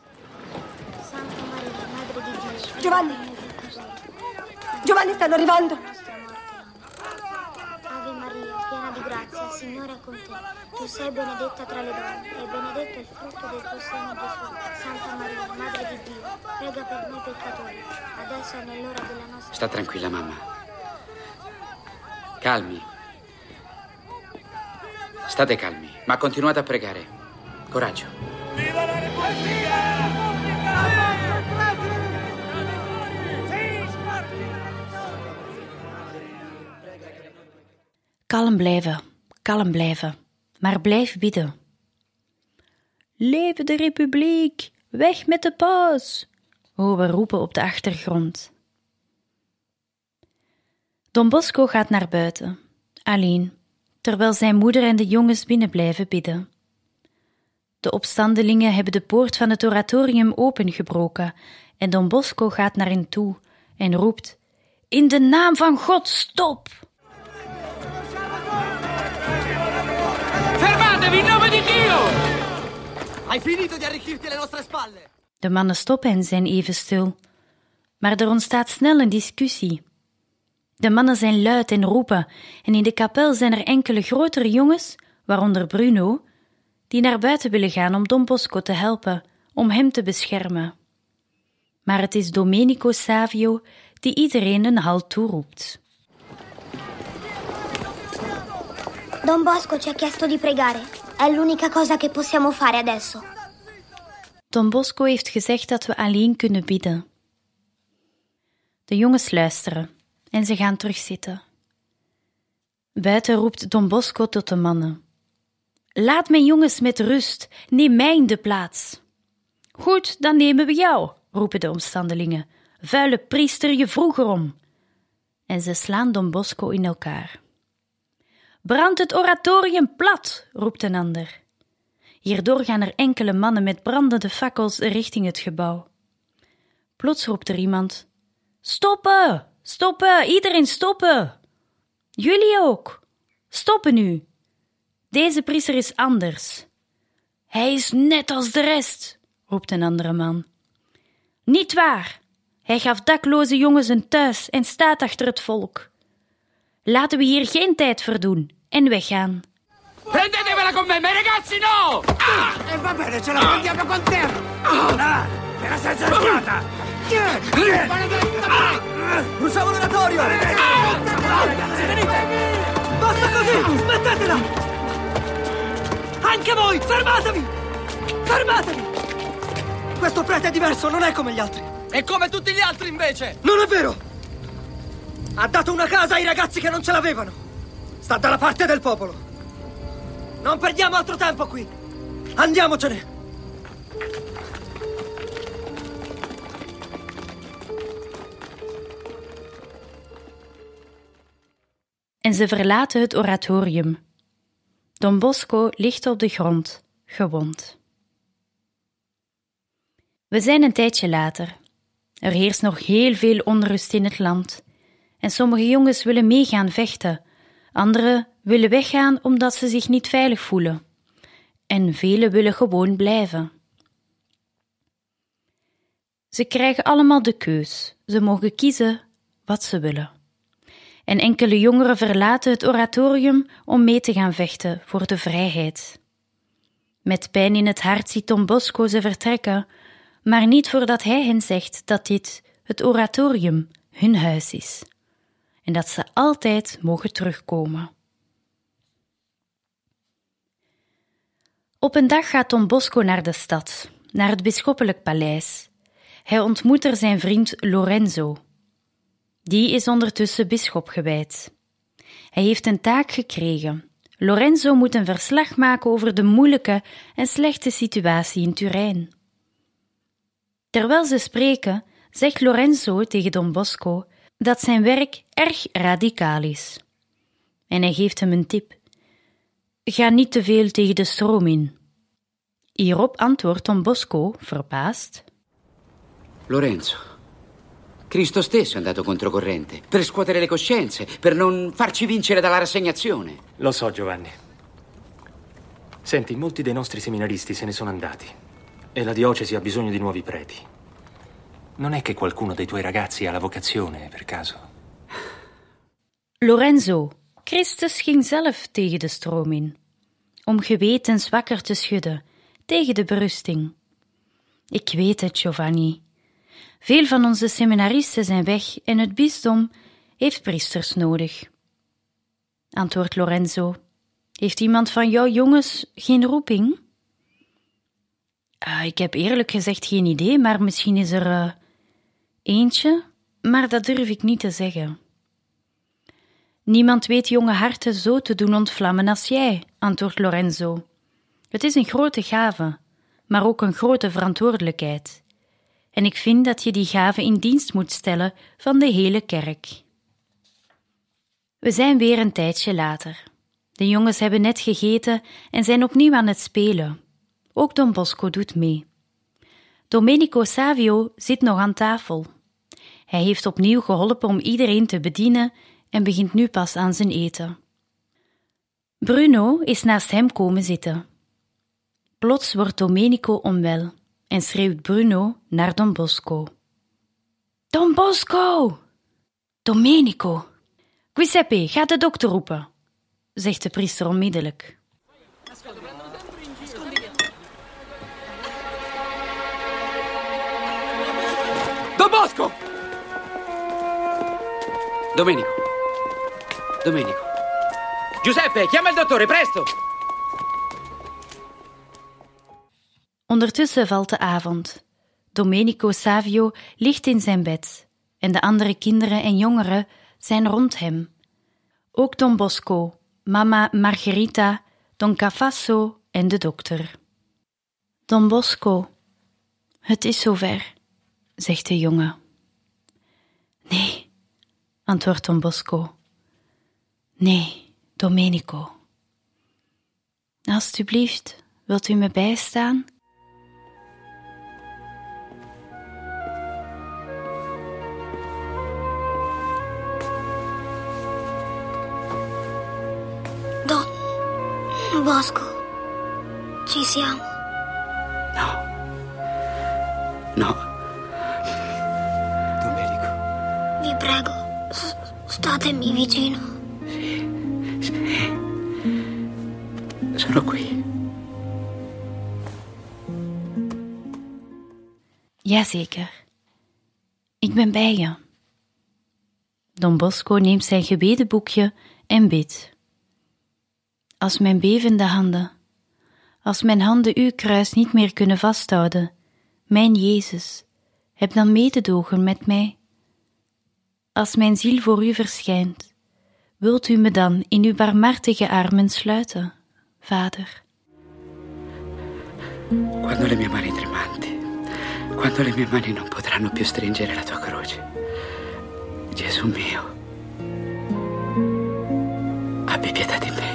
Giovanni! Giovanni, stanno arrivando! Ave Maria, piena di grazia, il Signore è con te. Tu sei benedetta tra le donne, e benedetto il frutto del tuo seno, Gesù. Santa Maria, Madre di Dio, prega per noi peccatori, adesso è nell'ora della nostra... Sta tranquilla, mamma. Calmi. State calmi, ma continuate a pregare. Coraggio. Viva la Repubblica! Kalm blijven, kalm blijven, maar blijf bidden. Leven de Republiek, weg met de paus, horen we roepen op de achtergrond. Don Bosco gaat naar buiten, alleen, terwijl zijn moeder en de jongens binnen blijven bidden. De opstandelingen hebben de poort van het oratorium opengebroken en Don Bosco gaat naar hen toe en roept: in de naam van God, stop! Fermatevi in nome di Dio! Hai finito di arricchirti alle nostre spalle? De mannen stoppen en zijn even stil, maar er ontstaat snel een discussie. De mannen zijn luid en roepen en in de kapel zijn er enkele grotere jongens, waaronder Bruno, die naar buiten willen gaan om Don Bosco te helpen, om hem te beschermen. Maar het is Domenico Savio die iedereen een halt toeroept. Don Bosco ci ha chiesto di pregare. È l'unica cosa che possiamo fare adesso. Don Bosco heeft gezegd dat we alleen kunnen bidden. De jongens luisteren en ze gaan terug zitten. Buiten roept Don Bosco tot de mannen: laat mijn jongens met rust, neem mij in de plaats. Goed, dan nemen we jou, roepen de omstandelingen. Vuile priester, je vroeg erom. En ze slaan Don Bosco in elkaar. Brand het oratorium plat, roept een ander. Hierdoor gaan er enkele mannen met brandende fakkels richting het gebouw. Plots roept er iemand: stoppen, stoppen, iedereen stoppen. Jullie ook. Stoppen nu. Deze priester is anders. Hij is net als de rest, roept een andere man. Niet waar. Hij gaf dakloze jongens een thuis en staat achter het volk. Laten we hier geen tijd verdoen en weggaan. Prendetevela con me, ma ragazzi no! Ah! E va bene, ce la prendiamo con te! Ah! Me la sei cercata! Bruciamo l'oratorio! Ragazzi, venite! Basta così! Smettetela! Anche voi, fermatevi! Fermatevi! Questo prete è diverso, non è come gli altri. È come tutti gli altri, invece! Non è vero! Ha dato una casa ai ragazzi che non ce l'avevano. Sta dalla parte del popolo. Non perdiamo altro tempo qui. Andiamocene. En ze verlaten het oratorium. Don Bosco ligt op de grond, gewond. We zijn een tijdje later. Er heerst nog heel veel onrust in het land. En sommige jongens willen meegaan vechten. Anderen willen weggaan omdat ze zich niet veilig voelen. En velen willen gewoon blijven. Ze krijgen allemaal de keus. Ze mogen kiezen wat ze willen. En enkele jongeren verlaten het oratorium om mee te gaan vechten voor de vrijheid. Met pijn in het hart ziet Don Bosco ze vertrekken, maar niet voordat hij hen zegt dat dit, het oratorium, hun huis is en dat ze altijd mogen terugkomen. Op een dag gaat Don Bosco naar de stad, naar het bisschoppelijk paleis. Hij ontmoet er zijn vriend Lorenzo. Die is ondertussen bisschop gewijd. Hij heeft een taak gekregen. Lorenzo moet een verslag maken over de moeilijke en slechte situatie in Turijn. Terwijl ze spreken, zegt Lorenzo tegen Don Bosco dat zijn werk erg radicaal is. En hij geeft hem een tip. Ga niet te veel tegen de stroom in. Hierop antwoordt Don Bosco, verbaasd. Lorenzo, Cristo stesso è andato controcorrente, per scuotere le coscienze, per non farci vincere dalla rassegnazione. Lo so, Giovanni. Senti, molti dei nostri seminaristi se ne sono andati e la diocesi ha bisogno di nuovi preti. Non è che qualcuno dei tuoi ragazzi ha la vocazione, per caso? Lorenzo, Christus ging zelf tegen de stroom in, om gewetens wakker te schudden, tegen de berusting. Ik weet het, Giovanni. Veel van onze seminaristen zijn weg en het bisdom heeft priesters nodig. Antwoordt Lorenzo. Heeft iemand van jouw jongens geen roeping? Uh, ik heb eerlijk gezegd geen idee, maar misschien is er uh, eentje, maar dat durf ik niet te zeggen. Niemand weet jonge harten zo te doen ontvlammen als jij, antwoordt Lorenzo. Het is een grote gave, maar ook een grote verantwoordelijkheid. En ik vind dat je die gave in dienst moet stellen van de hele kerk. We zijn weer een tijdje later. De jongens hebben net gegeten en zijn opnieuw aan het spelen. Ook Don Bosco doet mee. Domenico Savio zit nog aan tafel. Hij heeft opnieuw geholpen om iedereen te bedienen en begint nu pas aan zijn eten. Bruno is naast hem komen zitten. Plots wordt Domenico onwel en schreeuwt Bruno naar Don Bosco. Don Bosco! Domenico! Giuseppe, ga de dokter roepen, zegt de priester onmiddellijk. Don Bosco! Domenico. Domenico. Giuseppe, chiama il dottore, presto! Ondertussen valt de avond. Domenico Savio ligt in zijn bed en de andere kinderen en jongeren zijn rond hem. Ook Don Bosco, mama Margherita, Don Cavasso en de dokter. Don Bosco, het is zover, zegt de jongen. Nee, antwoordt Don Bosco. Nee, Domenico. Alsjeblieft, wilt u me bijstaan? Don Bosco, ci siamo. No. No. Domenico. Vi prego, s- statemi vicino. Sì, sì. Sono qui. Jazeker. Ik ben bij je. Don Bosco neemt zijn gebedenboekje en bidt. Als mijn bevende handen, als mijn handen uw kruis niet meer kunnen vasthouden, mijn Jezus, heb dan mededogen met mij. Als mijn ziel voor u verschijnt, wilt u me dan in uw barmhartige armen sluiten, Vader. Quando le mie mani tremanti, quando le mie mani non potranno più stringere la tua croce, Gesù mio, abbi pietà di me.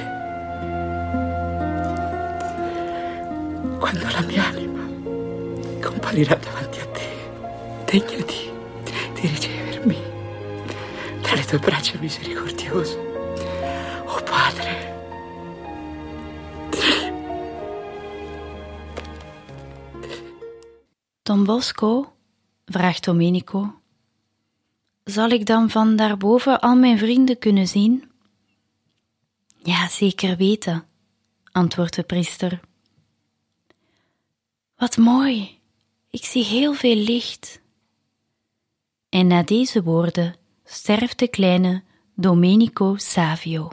Quando la mia anima comparirà davanti a te, degna di, di ricevermi tra le tue braccia misericordiose, oh Padre. Don Bosco, vraagt Domenico, zal ik dan van daarboven al mijn vrienden kunnen zien? Ja, zeker weten, antwoordt de priester. Wat mooi, ik zie heel veel licht. En na deze woorden sterft de kleine Domenico Savio.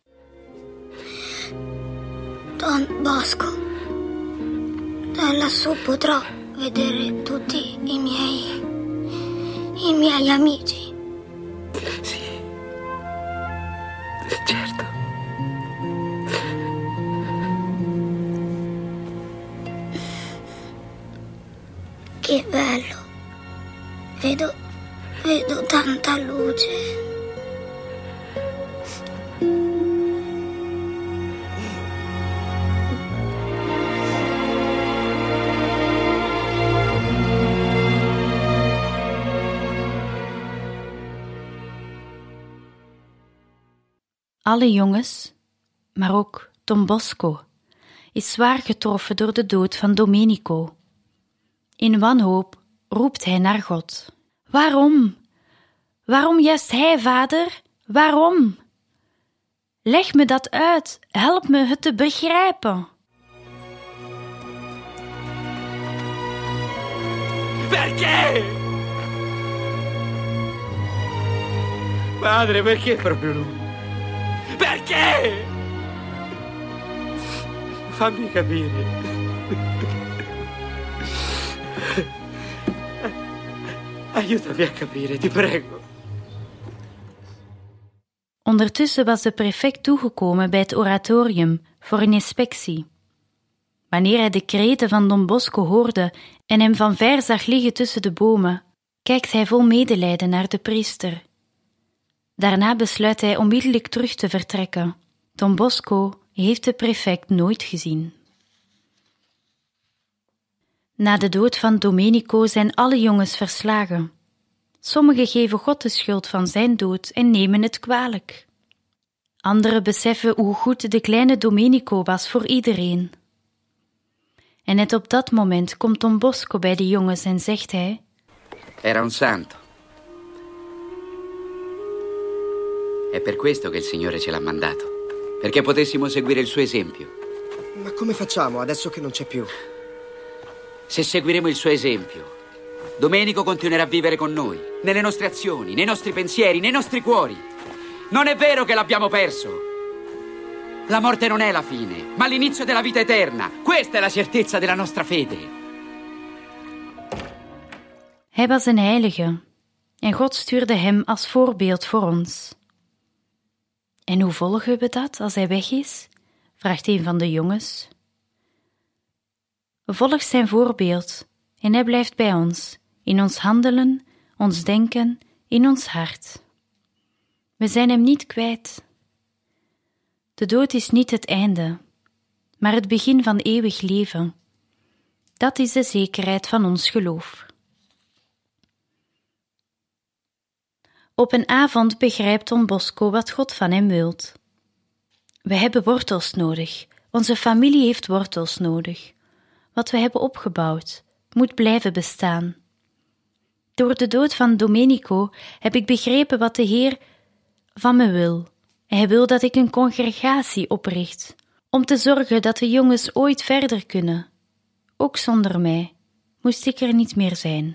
Don Bosco, da lassù potrò vedere tutti i miei, i miei amici. Sì, certo. Che bello. Vedo, vedo tanta luce. Alle jongens, maar ook Don Bosco, is zwaar getroffen door de dood van Domenico. In wanhoop roept hij naar God. Waarom? Waarom juist hij, vader? Waarom? Leg me dat uit, help me het te begrijpen. Perché? Padre, perché proprio lui? Perché? Fammi capire. Aiutami a capire, ti prego. Ondertussen was de prefect toegekomen bij het oratorium voor een inspectie. Wanneer hij de kreten van Don Bosco hoorde en hem van ver zag liggen tussen de bomen, kijkt hij vol medelijden naar de priester. Daarna besluit hij onmiddellijk terug te vertrekken. Don Bosco heeft de prefect nooit gezien. Na de dood van Domenico zijn alle jongens verslagen. Sommigen geven God de schuld van zijn dood en nemen het kwalijk. Anderen beseffen hoe goed de kleine Domenico was voor iedereen. En net op dat moment komt Don Bosco bij de jongens en zegt hij: Era un santo. È per questo che il Signore ce l'ha mandato, perché potessimo seguire il suo esempio. Ma come facciamo adesso che non c'è più? Se seguiremo il suo esempio, Domenico continuerà a vivere con noi, nelle nostre azioni, nei nostri pensieri, nei nostri cuori. Non è vero che l'abbiamo perso. La morte non è la fine, ma l'inizio della vita eterna. Questa è la certezza della nostra fede. Hij was een heilige en God stuurde hem als voorbeeld voor ons. En hoe volgen we dat als hij weg is? Vraagt een van de jongens. Volg zijn voorbeeld en hij blijft bij ons, in ons handelen, ons denken, in ons hart. We zijn hem niet kwijt. De dood is niet het einde, maar het begin van eeuwig leven. Dat is de zekerheid van ons geloof. Op een avond begrijpt Don Bosco wat God van hem wilt. We hebben wortels nodig. Onze familie heeft wortels nodig. Wat we hebben opgebouwd moet blijven bestaan. Door de dood van Domenico heb ik begrepen wat de Heer van me wil. Hij wil dat ik een congregatie opricht, om te zorgen dat de jongens ooit verder kunnen. Ook zonder mij moest ik er niet meer zijn.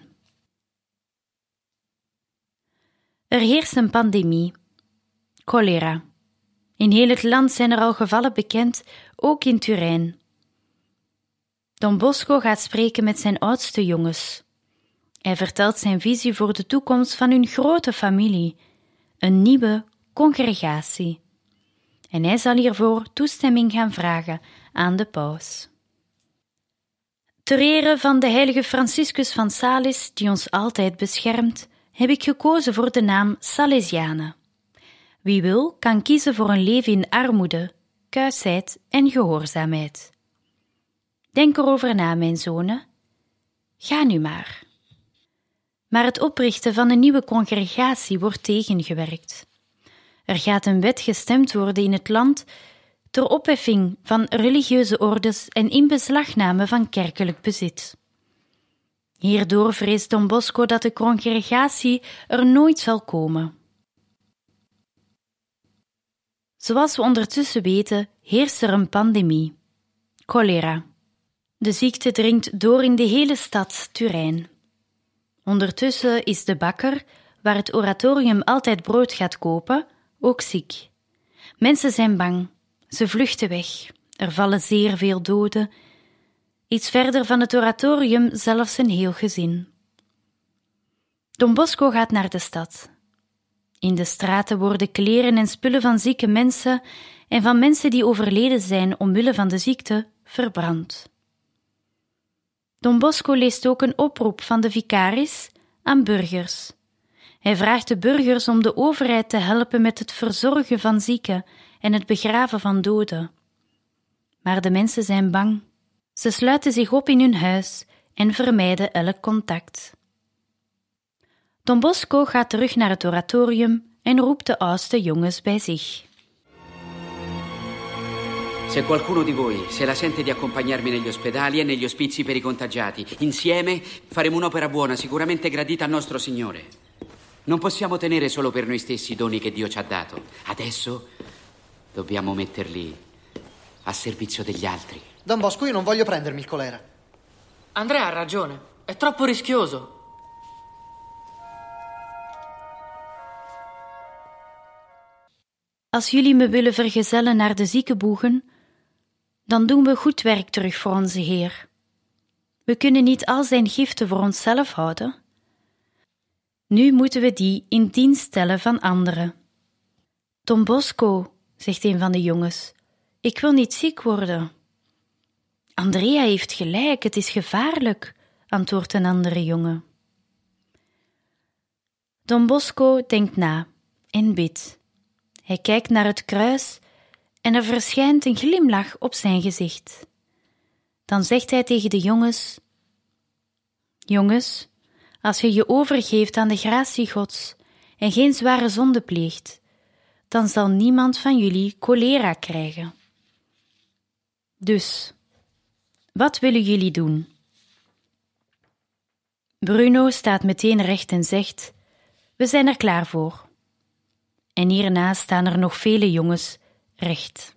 Er heerst een pandemie. Cholera. In heel het land zijn er al gevallen bekend, ook in Turijn. Don Bosco gaat spreken met zijn oudste jongens. Hij vertelt zijn visie voor de toekomst van hun grote familie, een nieuwe congregatie. En hij zal hiervoor toestemming gaan vragen aan de paus. Ter ere van de heilige Franciscus van Sales, die ons altijd beschermt, heb ik gekozen voor de naam Salesianen. Wie wil, kan kiezen voor een leven in armoede, kuisheid en gehoorzaamheid. Denk erover na, mijn zonen. Ga nu maar. Maar het oprichten van een nieuwe congregatie wordt tegengewerkt. Er gaat een wet gestemd worden in het land ter opheffing van religieuze ordes en inbeslagname van kerkelijk bezit. Hierdoor vreest Don Bosco dat de congregatie er nooit zal komen. Zoals we ondertussen weten, heerst er een pandemie. Cholera. De ziekte dringt door in de hele stad Turijn. Ondertussen is de bakker, waar het oratorium altijd brood gaat kopen, ook ziek. Mensen zijn bang. Ze vluchten weg. Er vallen zeer veel doden. Iets verder van het oratorium zelfs een heel gezin. Don Bosco gaat naar de stad. In de straten worden kleren en spullen van zieke mensen en van mensen die overleden zijn omwille van de ziekte verbrand. Don Bosco leest ook een oproep van de vicaris aan burgers. Hij vraagt de burgers om de overheid te helpen met het verzorgen van zieken en het begraven van doden. Maar de mensen zijn bang. Ze sluiten zich op in hun huis en vermijden elk contact. Don Bosco gaat terug naar het oratorium en roept de oudste jongens bij zich. Se qualcuno di voi se la sente di accompagnarmi negli ospedali e negli ospizi per i contagiati, insieme faremo un'opera buona, sicuramente gradita al nostro Signore. Non possiamo tenere solo per noi stessi i doni che Dio ci ha dato. Adesso dobbiamo metterli a servizio degli altri. Don Bosco, io non voglio prendermi il colera. Andrea ha ragione. È troppo rischioso. Als jullie me willen vergezellen naar de ziekenboegen, dan doen we goed werk terug voor onze Heer. We kunnen niet al zijn giften voor onszelf houden. Nu moeten we die in dienst stellen van anderen. Don Bosco, zegt een van de jongens, ik wil niet ziek worden. Andrea heeft gelijk, het is gevaarlijk, antwoordt een andere jongen. Don Bosco denkt na en bidt. Hij kijkt naar het kruis en er verschijnt een glimlach op zijn gezicht. Dan zegt hij tegen de jongens: Jongens, als je je overgeeft aan de gratie Gods en geen zware zonde pleegt, dan zal niemand van jullie cholera krijgen. Dus, wat willen jullie doen? Bruno staat meteen recht en zegt: we zijn er klaar voor. En hierna staan er nog vele jongens recht.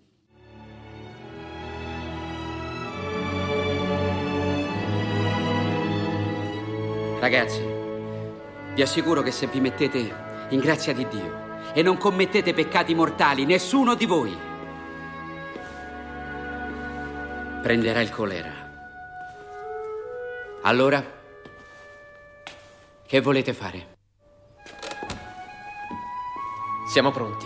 Ragazzi, vi assicuro che se vi mettete in grazia di Dio e non commettete peccati mortali, nessuno di voi prenderà il colera. Allora, che volete fare? Siamo pronti.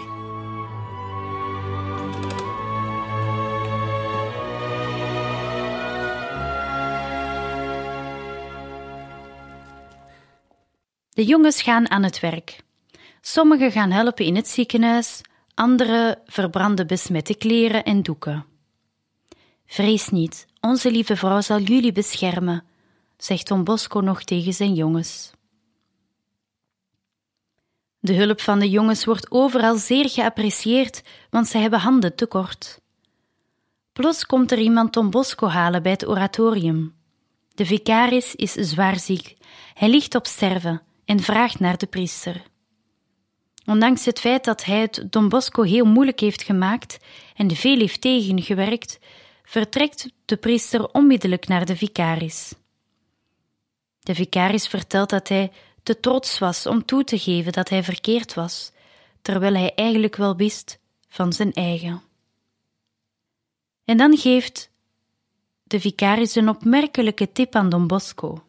De jongens gaan aan het werk. Sommigen gaan helpen in het ziekenhuis, anderen verbranden besmette kleren en doeken. Vrees niet, onze lieve vrouw zal jullie beschermen, zegt Don Bosco nog tegen zijn jongens. De hulp van de jongens wordt overal zeer geapprecieerd, want ze hebben handen tekort. Plots komt er iemand Don Bosco halen bij het oratorium. De vicaris is zwaar ziek, hij ligt op sterven en vraagt naar de priester. Ondanks het feit dat hij het Don Bosco heel moeilijk heeft gemaakt en veel heeft tegengewerkt, vertrekt de priester onmiddellijk naar de vicaris. De vicaris vertelt dat hij te trots was om toe te geven dat hij verkeerd was, terwijl hij eigenlijk wel wist van zijn eigen. En dan geeft de vicaris een opmerkelijke tip aan Don Bosco.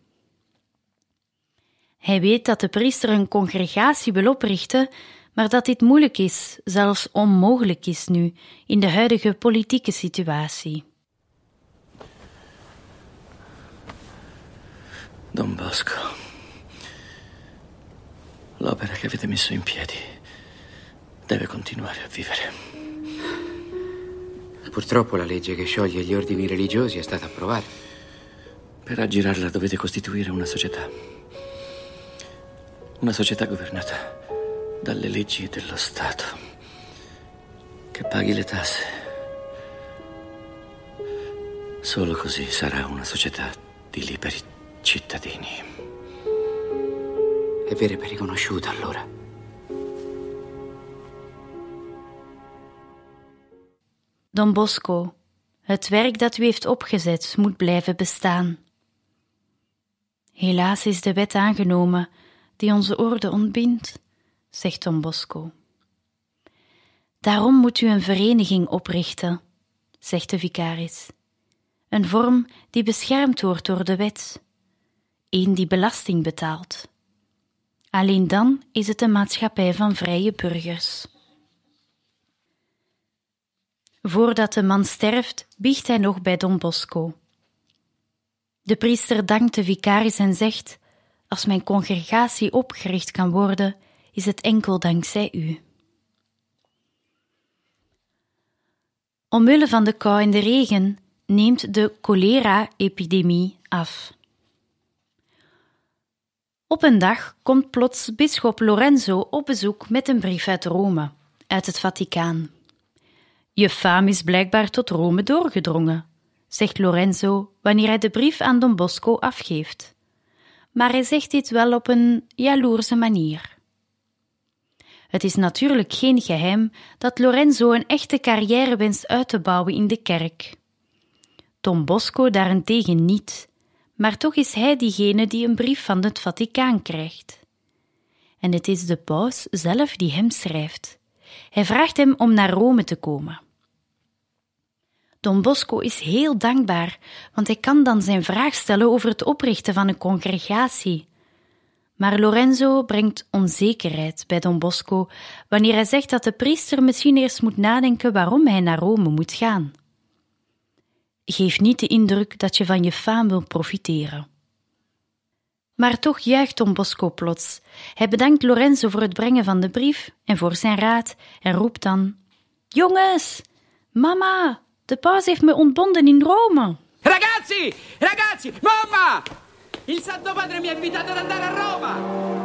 Hij weet dat de priester een congregatie wil oprichten, maar dat dit moeilijk is, zelfs onmogelijk is nu, in de huidige politieke situatie. Don Bosco, l'opera che avete messo in piedi deve continuare a vivere. Purtroppo la legge che scioglie gli ordini religiosi è stata approvata. Per aggirarla dovete costituire una società. Una società governata dalle leggi dello Stato, che paghi le tasse. Solo così sarà una società di liberi cittadini. È vera e riconosciuta, allora. Don Bosco, het werk dat u heeft opgezet moet blijven bestaan. Helaas is de wet aangenomen die onze orde ontbindt, zegt Don Bosco. Daarom moet u een vereniging oprichten, zegt de vicaris. Een vorm die beschermd wordt door de wet. Eén die belasting betaalt. Alleen dan is het een maatschappij van vrije burgers. Voordat de man sterft, biecht hij nog bij Don Bosco. De priester dankt de vicaris en zegt: als mijn congregatie opgericht kan worden, is het enkel dankzij u. Omwille van de kou en de regen neemt de cholera-epidemie af. Op een dag komt plots bisschop Lorenzo op bezoek met een brief uit Rome, uit het Vaticaan. Je faam is blijkbaar tot Rome doorgedrongen, zegt Lorenzo wanneer hij de brief aan Don Bosco afgeeft. Maar hij zegt dit wel op een jaloerse manier. Het is natuurlijk geen geheim dat Lorenzo een echte carrière wenst uit te bouwen in de kerk. Don Bosco daarentegen niet, maar toch is hij diegene die een brief van het Vaticaan krijgt. En het is de paus zelf die hem schrijft. Hij vraagt hem om naar Rome te komen. Don Bosco is heel dankbaar, want hij kan dan zijn vraag stellen over het oprichten van een congregatie. Maar Lorenzo brengt onzekerheid bij Don Bosco wanneer hij zegt dat de priester misschien eerst moet nadenken waarom hij naar Rome moet gaan. Geef niet de indruk dat je van je faam wil profiteren. Maar toch juicht Don Bosco plots. Hij bedankt Lorenzo voor het brengen van de brief en voor zijn raad en roept dan: Jongens, mama, de paus heeft me ontbonden in Rome. Ragazzi, ragazzi, mamma! Il Santo Padre mi ha invitato ad andare a Roma!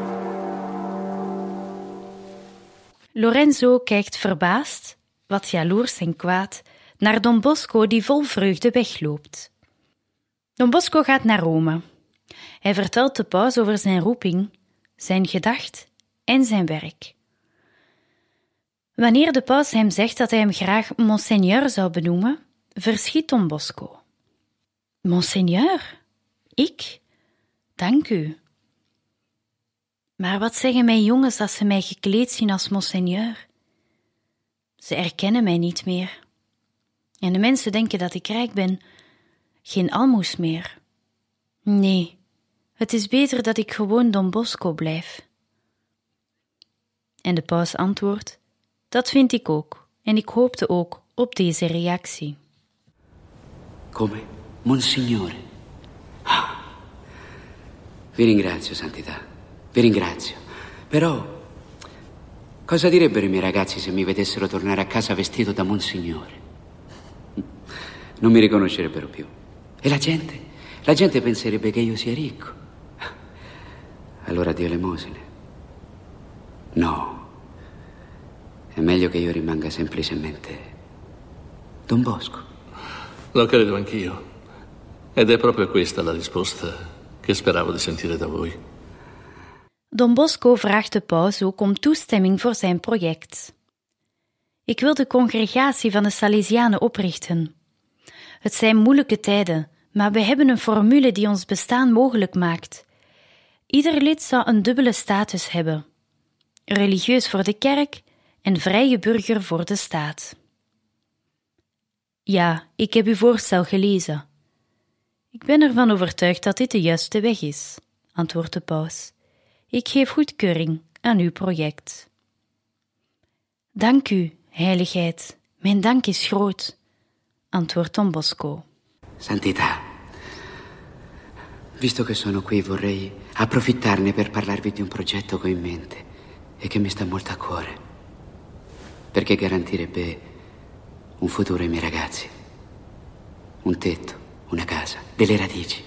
Lorenzo kijkt verbaasd, wat jaloers en kwaad, naar Don Bosco die vol vreugde wegloopt. Don Bosco gaat naar Rome. Hij vertelt de paus over zijn roeping, zijn gedacht en zijn werk. Wanneer de paus hem zegt dat hij hem graag Monseigneur zou benoemen, verschiet Don Bosco. Monseigneur? Ik? Dank u. Maar wat zeggen mijn jongens als ze mij gekleed zien als Monseigneur? Ze erkennen mij niet meer. En de mensen denken dat ik rijk ben. Geen almoes meer. Nee, het is beter dat ik gewoon Don Bosco blijf. En de paus antwoordt: dat vind ik ook. En ik hoopte ook op deze reactie. Come? Monsignore. Ah. Vi ringrazio, Santità. Vi ringrazio. Però, cosa direbbero i miei ragazzi se mi vedessero tornare a casa vestito da Monsignore? Non mi riconoscerebbero più. E la gente? La gente penserebbe che io sia ricco. Allora Dio elemosine. No. È meglio che io rimanga semplicemente Don Bosco. Lo credo anch'io. Ed è proprio questa la risposta che speravo di sentire da voi. Don Bosco vraagt de paus ook om toestemming voor zijn project. Ik wil de congregatie van de Salesianen oprichten. Het zijn moeilijke tijden, maar we hebben een formule die ons bestaan mogelijk maakt. Ieder lid zou een dubbele status hebben: religieus voor de kerk en vrije burger voor de staat. Ja, ik heb uw voorstel gelezen. Ik ben ervan overtuigd dat dit de juiste weg is, antwoordt de paus. Ik geef goedkeuring aan uw project. Dank u, heiligheid. Mijn dank is groot, antwoordt Don Bosco. Santità, visto che sono qui vorrei approfittarne per parlarvi di un progetto che ho in mente e che mi sta molto a cuore, perché garantirebbe un futuro ai miei ragazzi, un tetto, una casa, delle radici.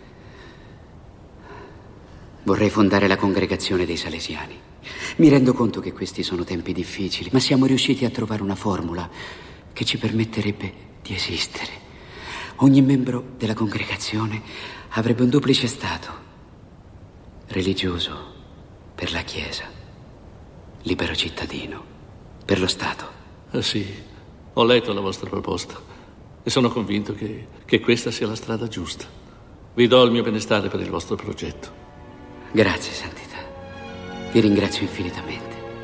Vorrei fondare la congregazione dei Salesiani. Mi rendo conto che questi sono tempi difficili, ma siamo riusciti a trovare una formula che ci permetterebbe di esistere. Ogni membro della congregazione avrebbe un duplice stato: religioso per la Chiesa, libero cittadino per lo Stato. Eh sì, ho letto la vostra proposta e sono convinto che, che questa sia la strada giusta. Vi do il mio benestare per il vostro progetto. Grazie, Santità. Vi ringrazio infinitamente.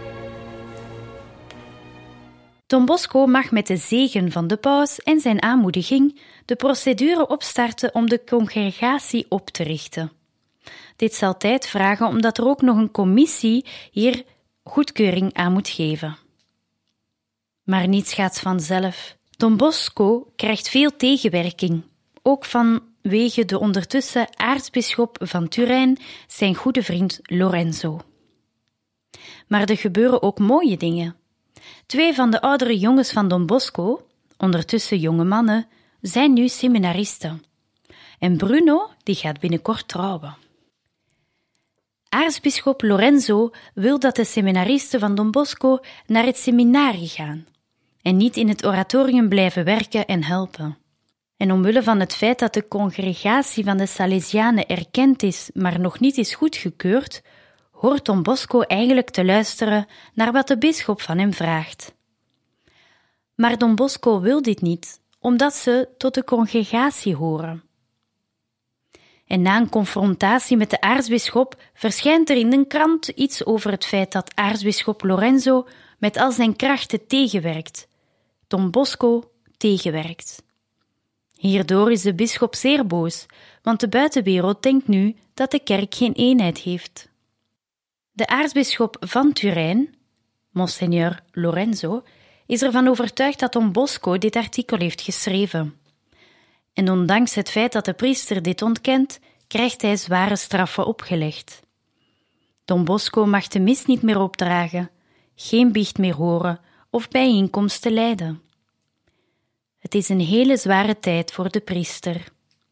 Don Bosco mag met de zegen van de paus en zijn aanmoediging de procedure opstarten om de congregatie op te richten. Dit zal tijd vragen omdat er ook nog een commissie hier goedkeuring aan moet geven. Maar niets gaat vanzelf. Don Bosco krijgt veel tegenwerking, ook vanwege de ondertussen aartsbisschop van Turijn, zijn goede vriend Lorenzo. Maar er gebeuren ook mooie dingen. Twee van de oudere jongens van Don Bosco, ondertussen jonge mannen, zijn nu seminaristen. En Bruno, die gaat binnenkort trouwen. Aartsbisschop Lorenzo wil dat de seminaristen van Don Bosco naar het seminarie gaan en niet in het oratorium blijven werken en helpen. En omwille van het feit dat de congregatie van de Salesianen erkend is, maar nog niet is goedgekeurd, hoort Don Bosco eigenlijk te luisteren naar wat de bisschop van hem vraagt. Maar Don Bosco wil dit niet, omdat ze tot de congregatie horen. En na een confrontatie met de aartsbisschop verschijnt er in de krant iets over het feit dat aartsbisschop Lorenzo met al zijn krachten tegenwerkt, Don Bosco tegenwerkt. Hierdoor is de bisschop zeer boos, want de buitenwereld denkt nu dat de kerk geen eenheid heeft. De aartsbisschop van Turijn, Monseigneur Lorenzo, is ervan overtuigd dat Don Bosco dit artikel heeft geschreven. En ondanks het feit dat de priester dit ontkent, krijgt hij zware straffen opgelegd. Don Bosco mag de mis niet meer opdragen, geen biecht meer horen of bijeenkomsten leiden. Het is een hele zware tijd voor de priester.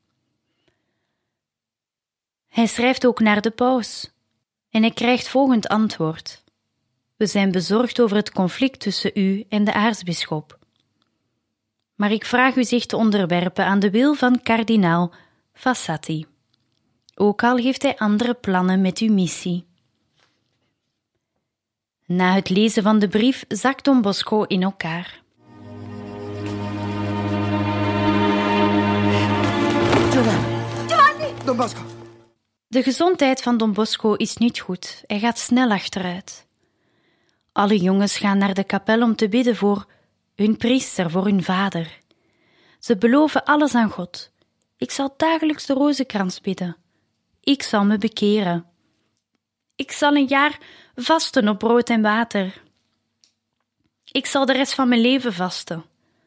Hij schrijft ook naar de paus en hij krijgt volgend antwoord. We zijn bezorgd over het conflict tussen u en de aartsbisschop. Maar ik vraag u zich te onderwerpen aan de wil van kardinaal Fossati, ook al heeft hij andere plannen met uw missie. Na het lezen van de brief zakt Don Bosco in elkaar. Giovanni! Giovanni! Don Bosco! De gezondheid van Don Bosco is niet goed. Hij gaat snel achteruit. Alle jongens gaan naar de kapel om te bidden voor hun priester, voor hun vader. Ze beloven alles aan God. Ik zal dagelijks de rozenkrans bidden. Ik zal me bekeren. Ik zal een jaar vasten op brood en water. Ik zal de rest van mijn leven vasten.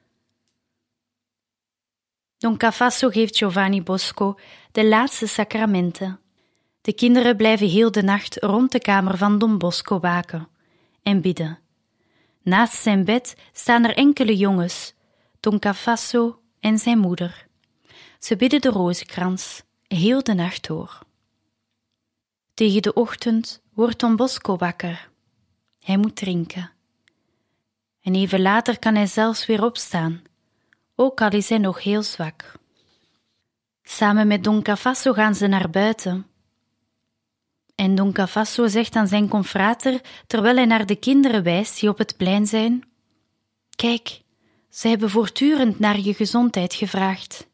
Don Cafasso geeft Giovanni Bosco de laatste sacramenten. De kinderen blijven heel de nacht rond de kamer van Don Bosco waken en bidden. Naast zijn bed staan er enkele jongens, Don Cafasso en zijn moeder. Ze bidden de rozenkrans heel de nacht door. Tegen de ochtend wordt Don Bosco wakker. Hij moet drinken. En even later kan hij zelfs weer opstaan, ook al is hij nog heel zwak. Samen met Don Cafasso gaan ze naar buiten. En Don Cafasso zegt aan zijn confrater, terwijl hij naar de kinderen wijst die op het plein zijn: kijk, ze hebben voortdurend naar je gezondheid gevraagd.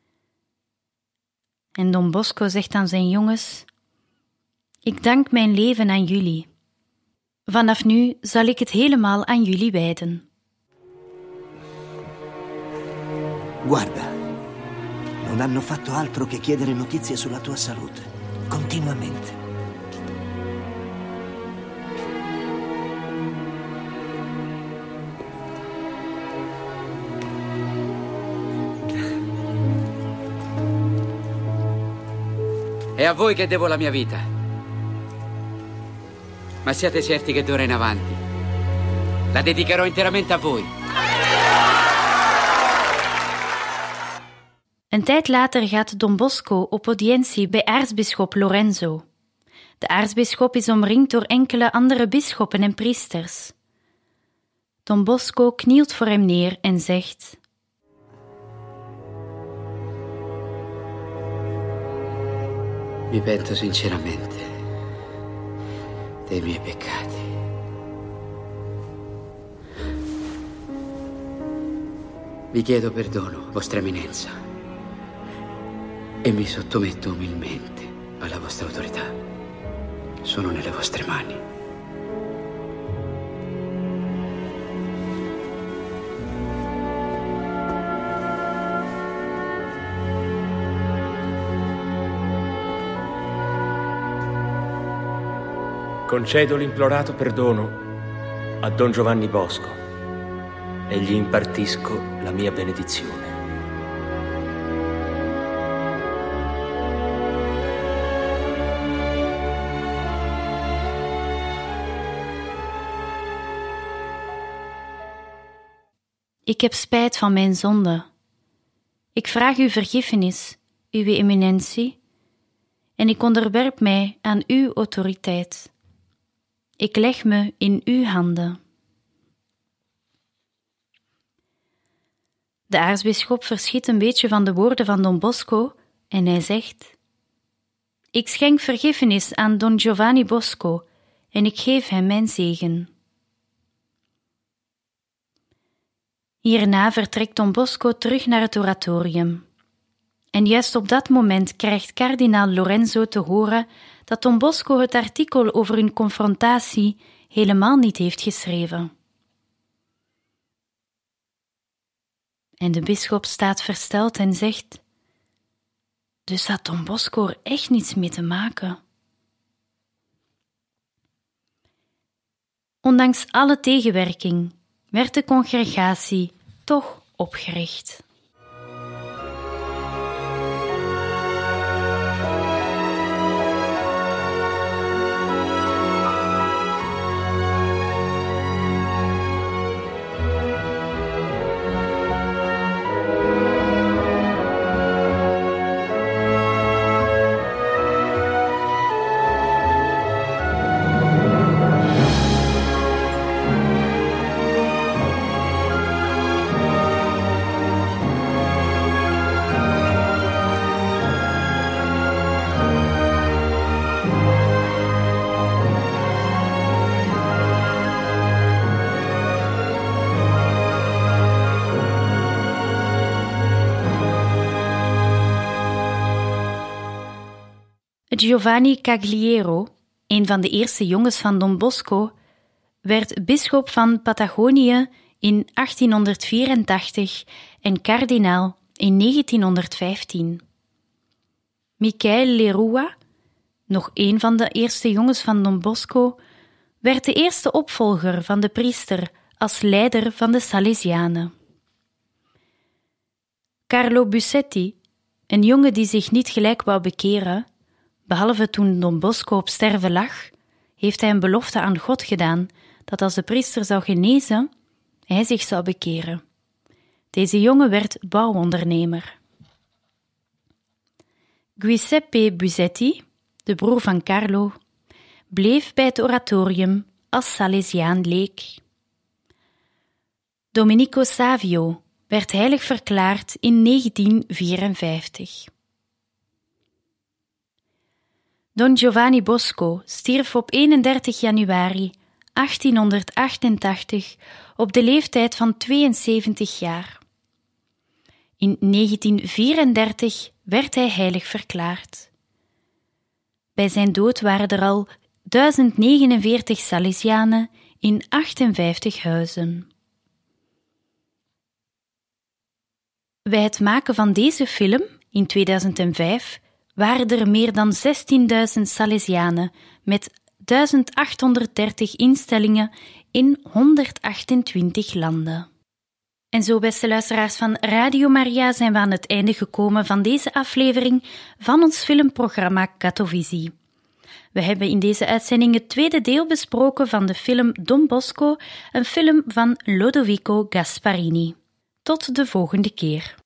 En Don Bosco zegt aan zijn jongens: ik dank mijn leven aan jullie. Vanaf nu zal ik het helemaal aan jullie wijden. Guarda, non hanno fatto altro che chiedere notizie sulla tua salute, continuamente. È a voi che devo la mia vita. Ma siate certi che d'ora in avanti la dedicherò interamente a voi. Een tijd later gaat Don Bosco op audiëntie bij aartsbisschop Lorenzo. De aartsbisschop is omringd door enkele andere bisschoppen en priesters. Don Bosco knielt voor hem neer en zegt: Mi pento sinceramente dei miei peccati. Vi chiedo perdono, Vostra Eminenza. e mi sottometto umilmente alla vostra autorità. Sono nelle vostre mani. Concedo l'implorato perdono a Don Giovanni Bosco e gli impartisco la mia benedizione. Ik heb spijt van mijn zonde. Ik vraag u vergiffenis, uw eminentie, en ik onderwerp mij aan uw autoriteit. Ik leg me in uw handen. De aartsbisschop verschiet een beetje van de woorden van Don Bosco en hij zegt: Ik schenk vergiffenis aan Don Giovanni Bosco en ik geef hem mijn zegen. Hierna vertrekt Don Bosco terug naar het oratorium. En juist op dat moment krijgt kardinaal Lorenzo te horen dat Don Bosco het artikel over hun confrontatie helemaal niet heeft geschreven. En de bisschop staat versteld en zegt: Dus had Don Bosco er echt niets mee te maken. Ondanks alle tegenwerking werd de congregatie toch opgericht. Giovanni Cagliero, een van de eerste jongens van Don Bosco, werd bisschop van Patagonië in achttienhonderdvierentachtig en kardinaal in negentienhonderdvijftien. Michael Lerua, nog een van de eerste jongens van Don Bosco, werd de eerste opvolger van de priester als leider van de Salesianen. Carlo Busetti, een jongen die zich niet gelijk wou bekeren, behalve toen Don Bosco op sterven lag, heeft hij een belofte aan God gedaan dat als de priester zou genezen, hij zich zou bekeren. Deze jongen werd bouwondernemer. Giuseppe Busetti, de broer van Carlo, bleef bij het oratorium als Salesiaan leek. Domenico Savio werd heilig verklaard in negentienvierenvijftig. Don Giovanni Bosco stierf op eenendertig januari achttienhonderdachtentachtig op de leeftijd van tweeënzeventig jaar. In negentienvierendertig werd hij heilig verklaard. Bij zijn dood waren er al duizend negenenveertig Salesianen in achtenvijftig huizen. Bij het maken van deze film in tweeduizend vijf waren er meer dan zestienduizend Salesianen met duizend achthonderddertig instellingen in honderdachtentwintig landen. En zo, beste luisteraars van Radio Maria, zijn we aan het einde gekomen van deze aflevering van ons filmprogramma Catovisi. We hebben in deze uitzending het tweede deel besproken van de film Don Bosco, een film van Lodovico Gasparini. Tot de volgende keer.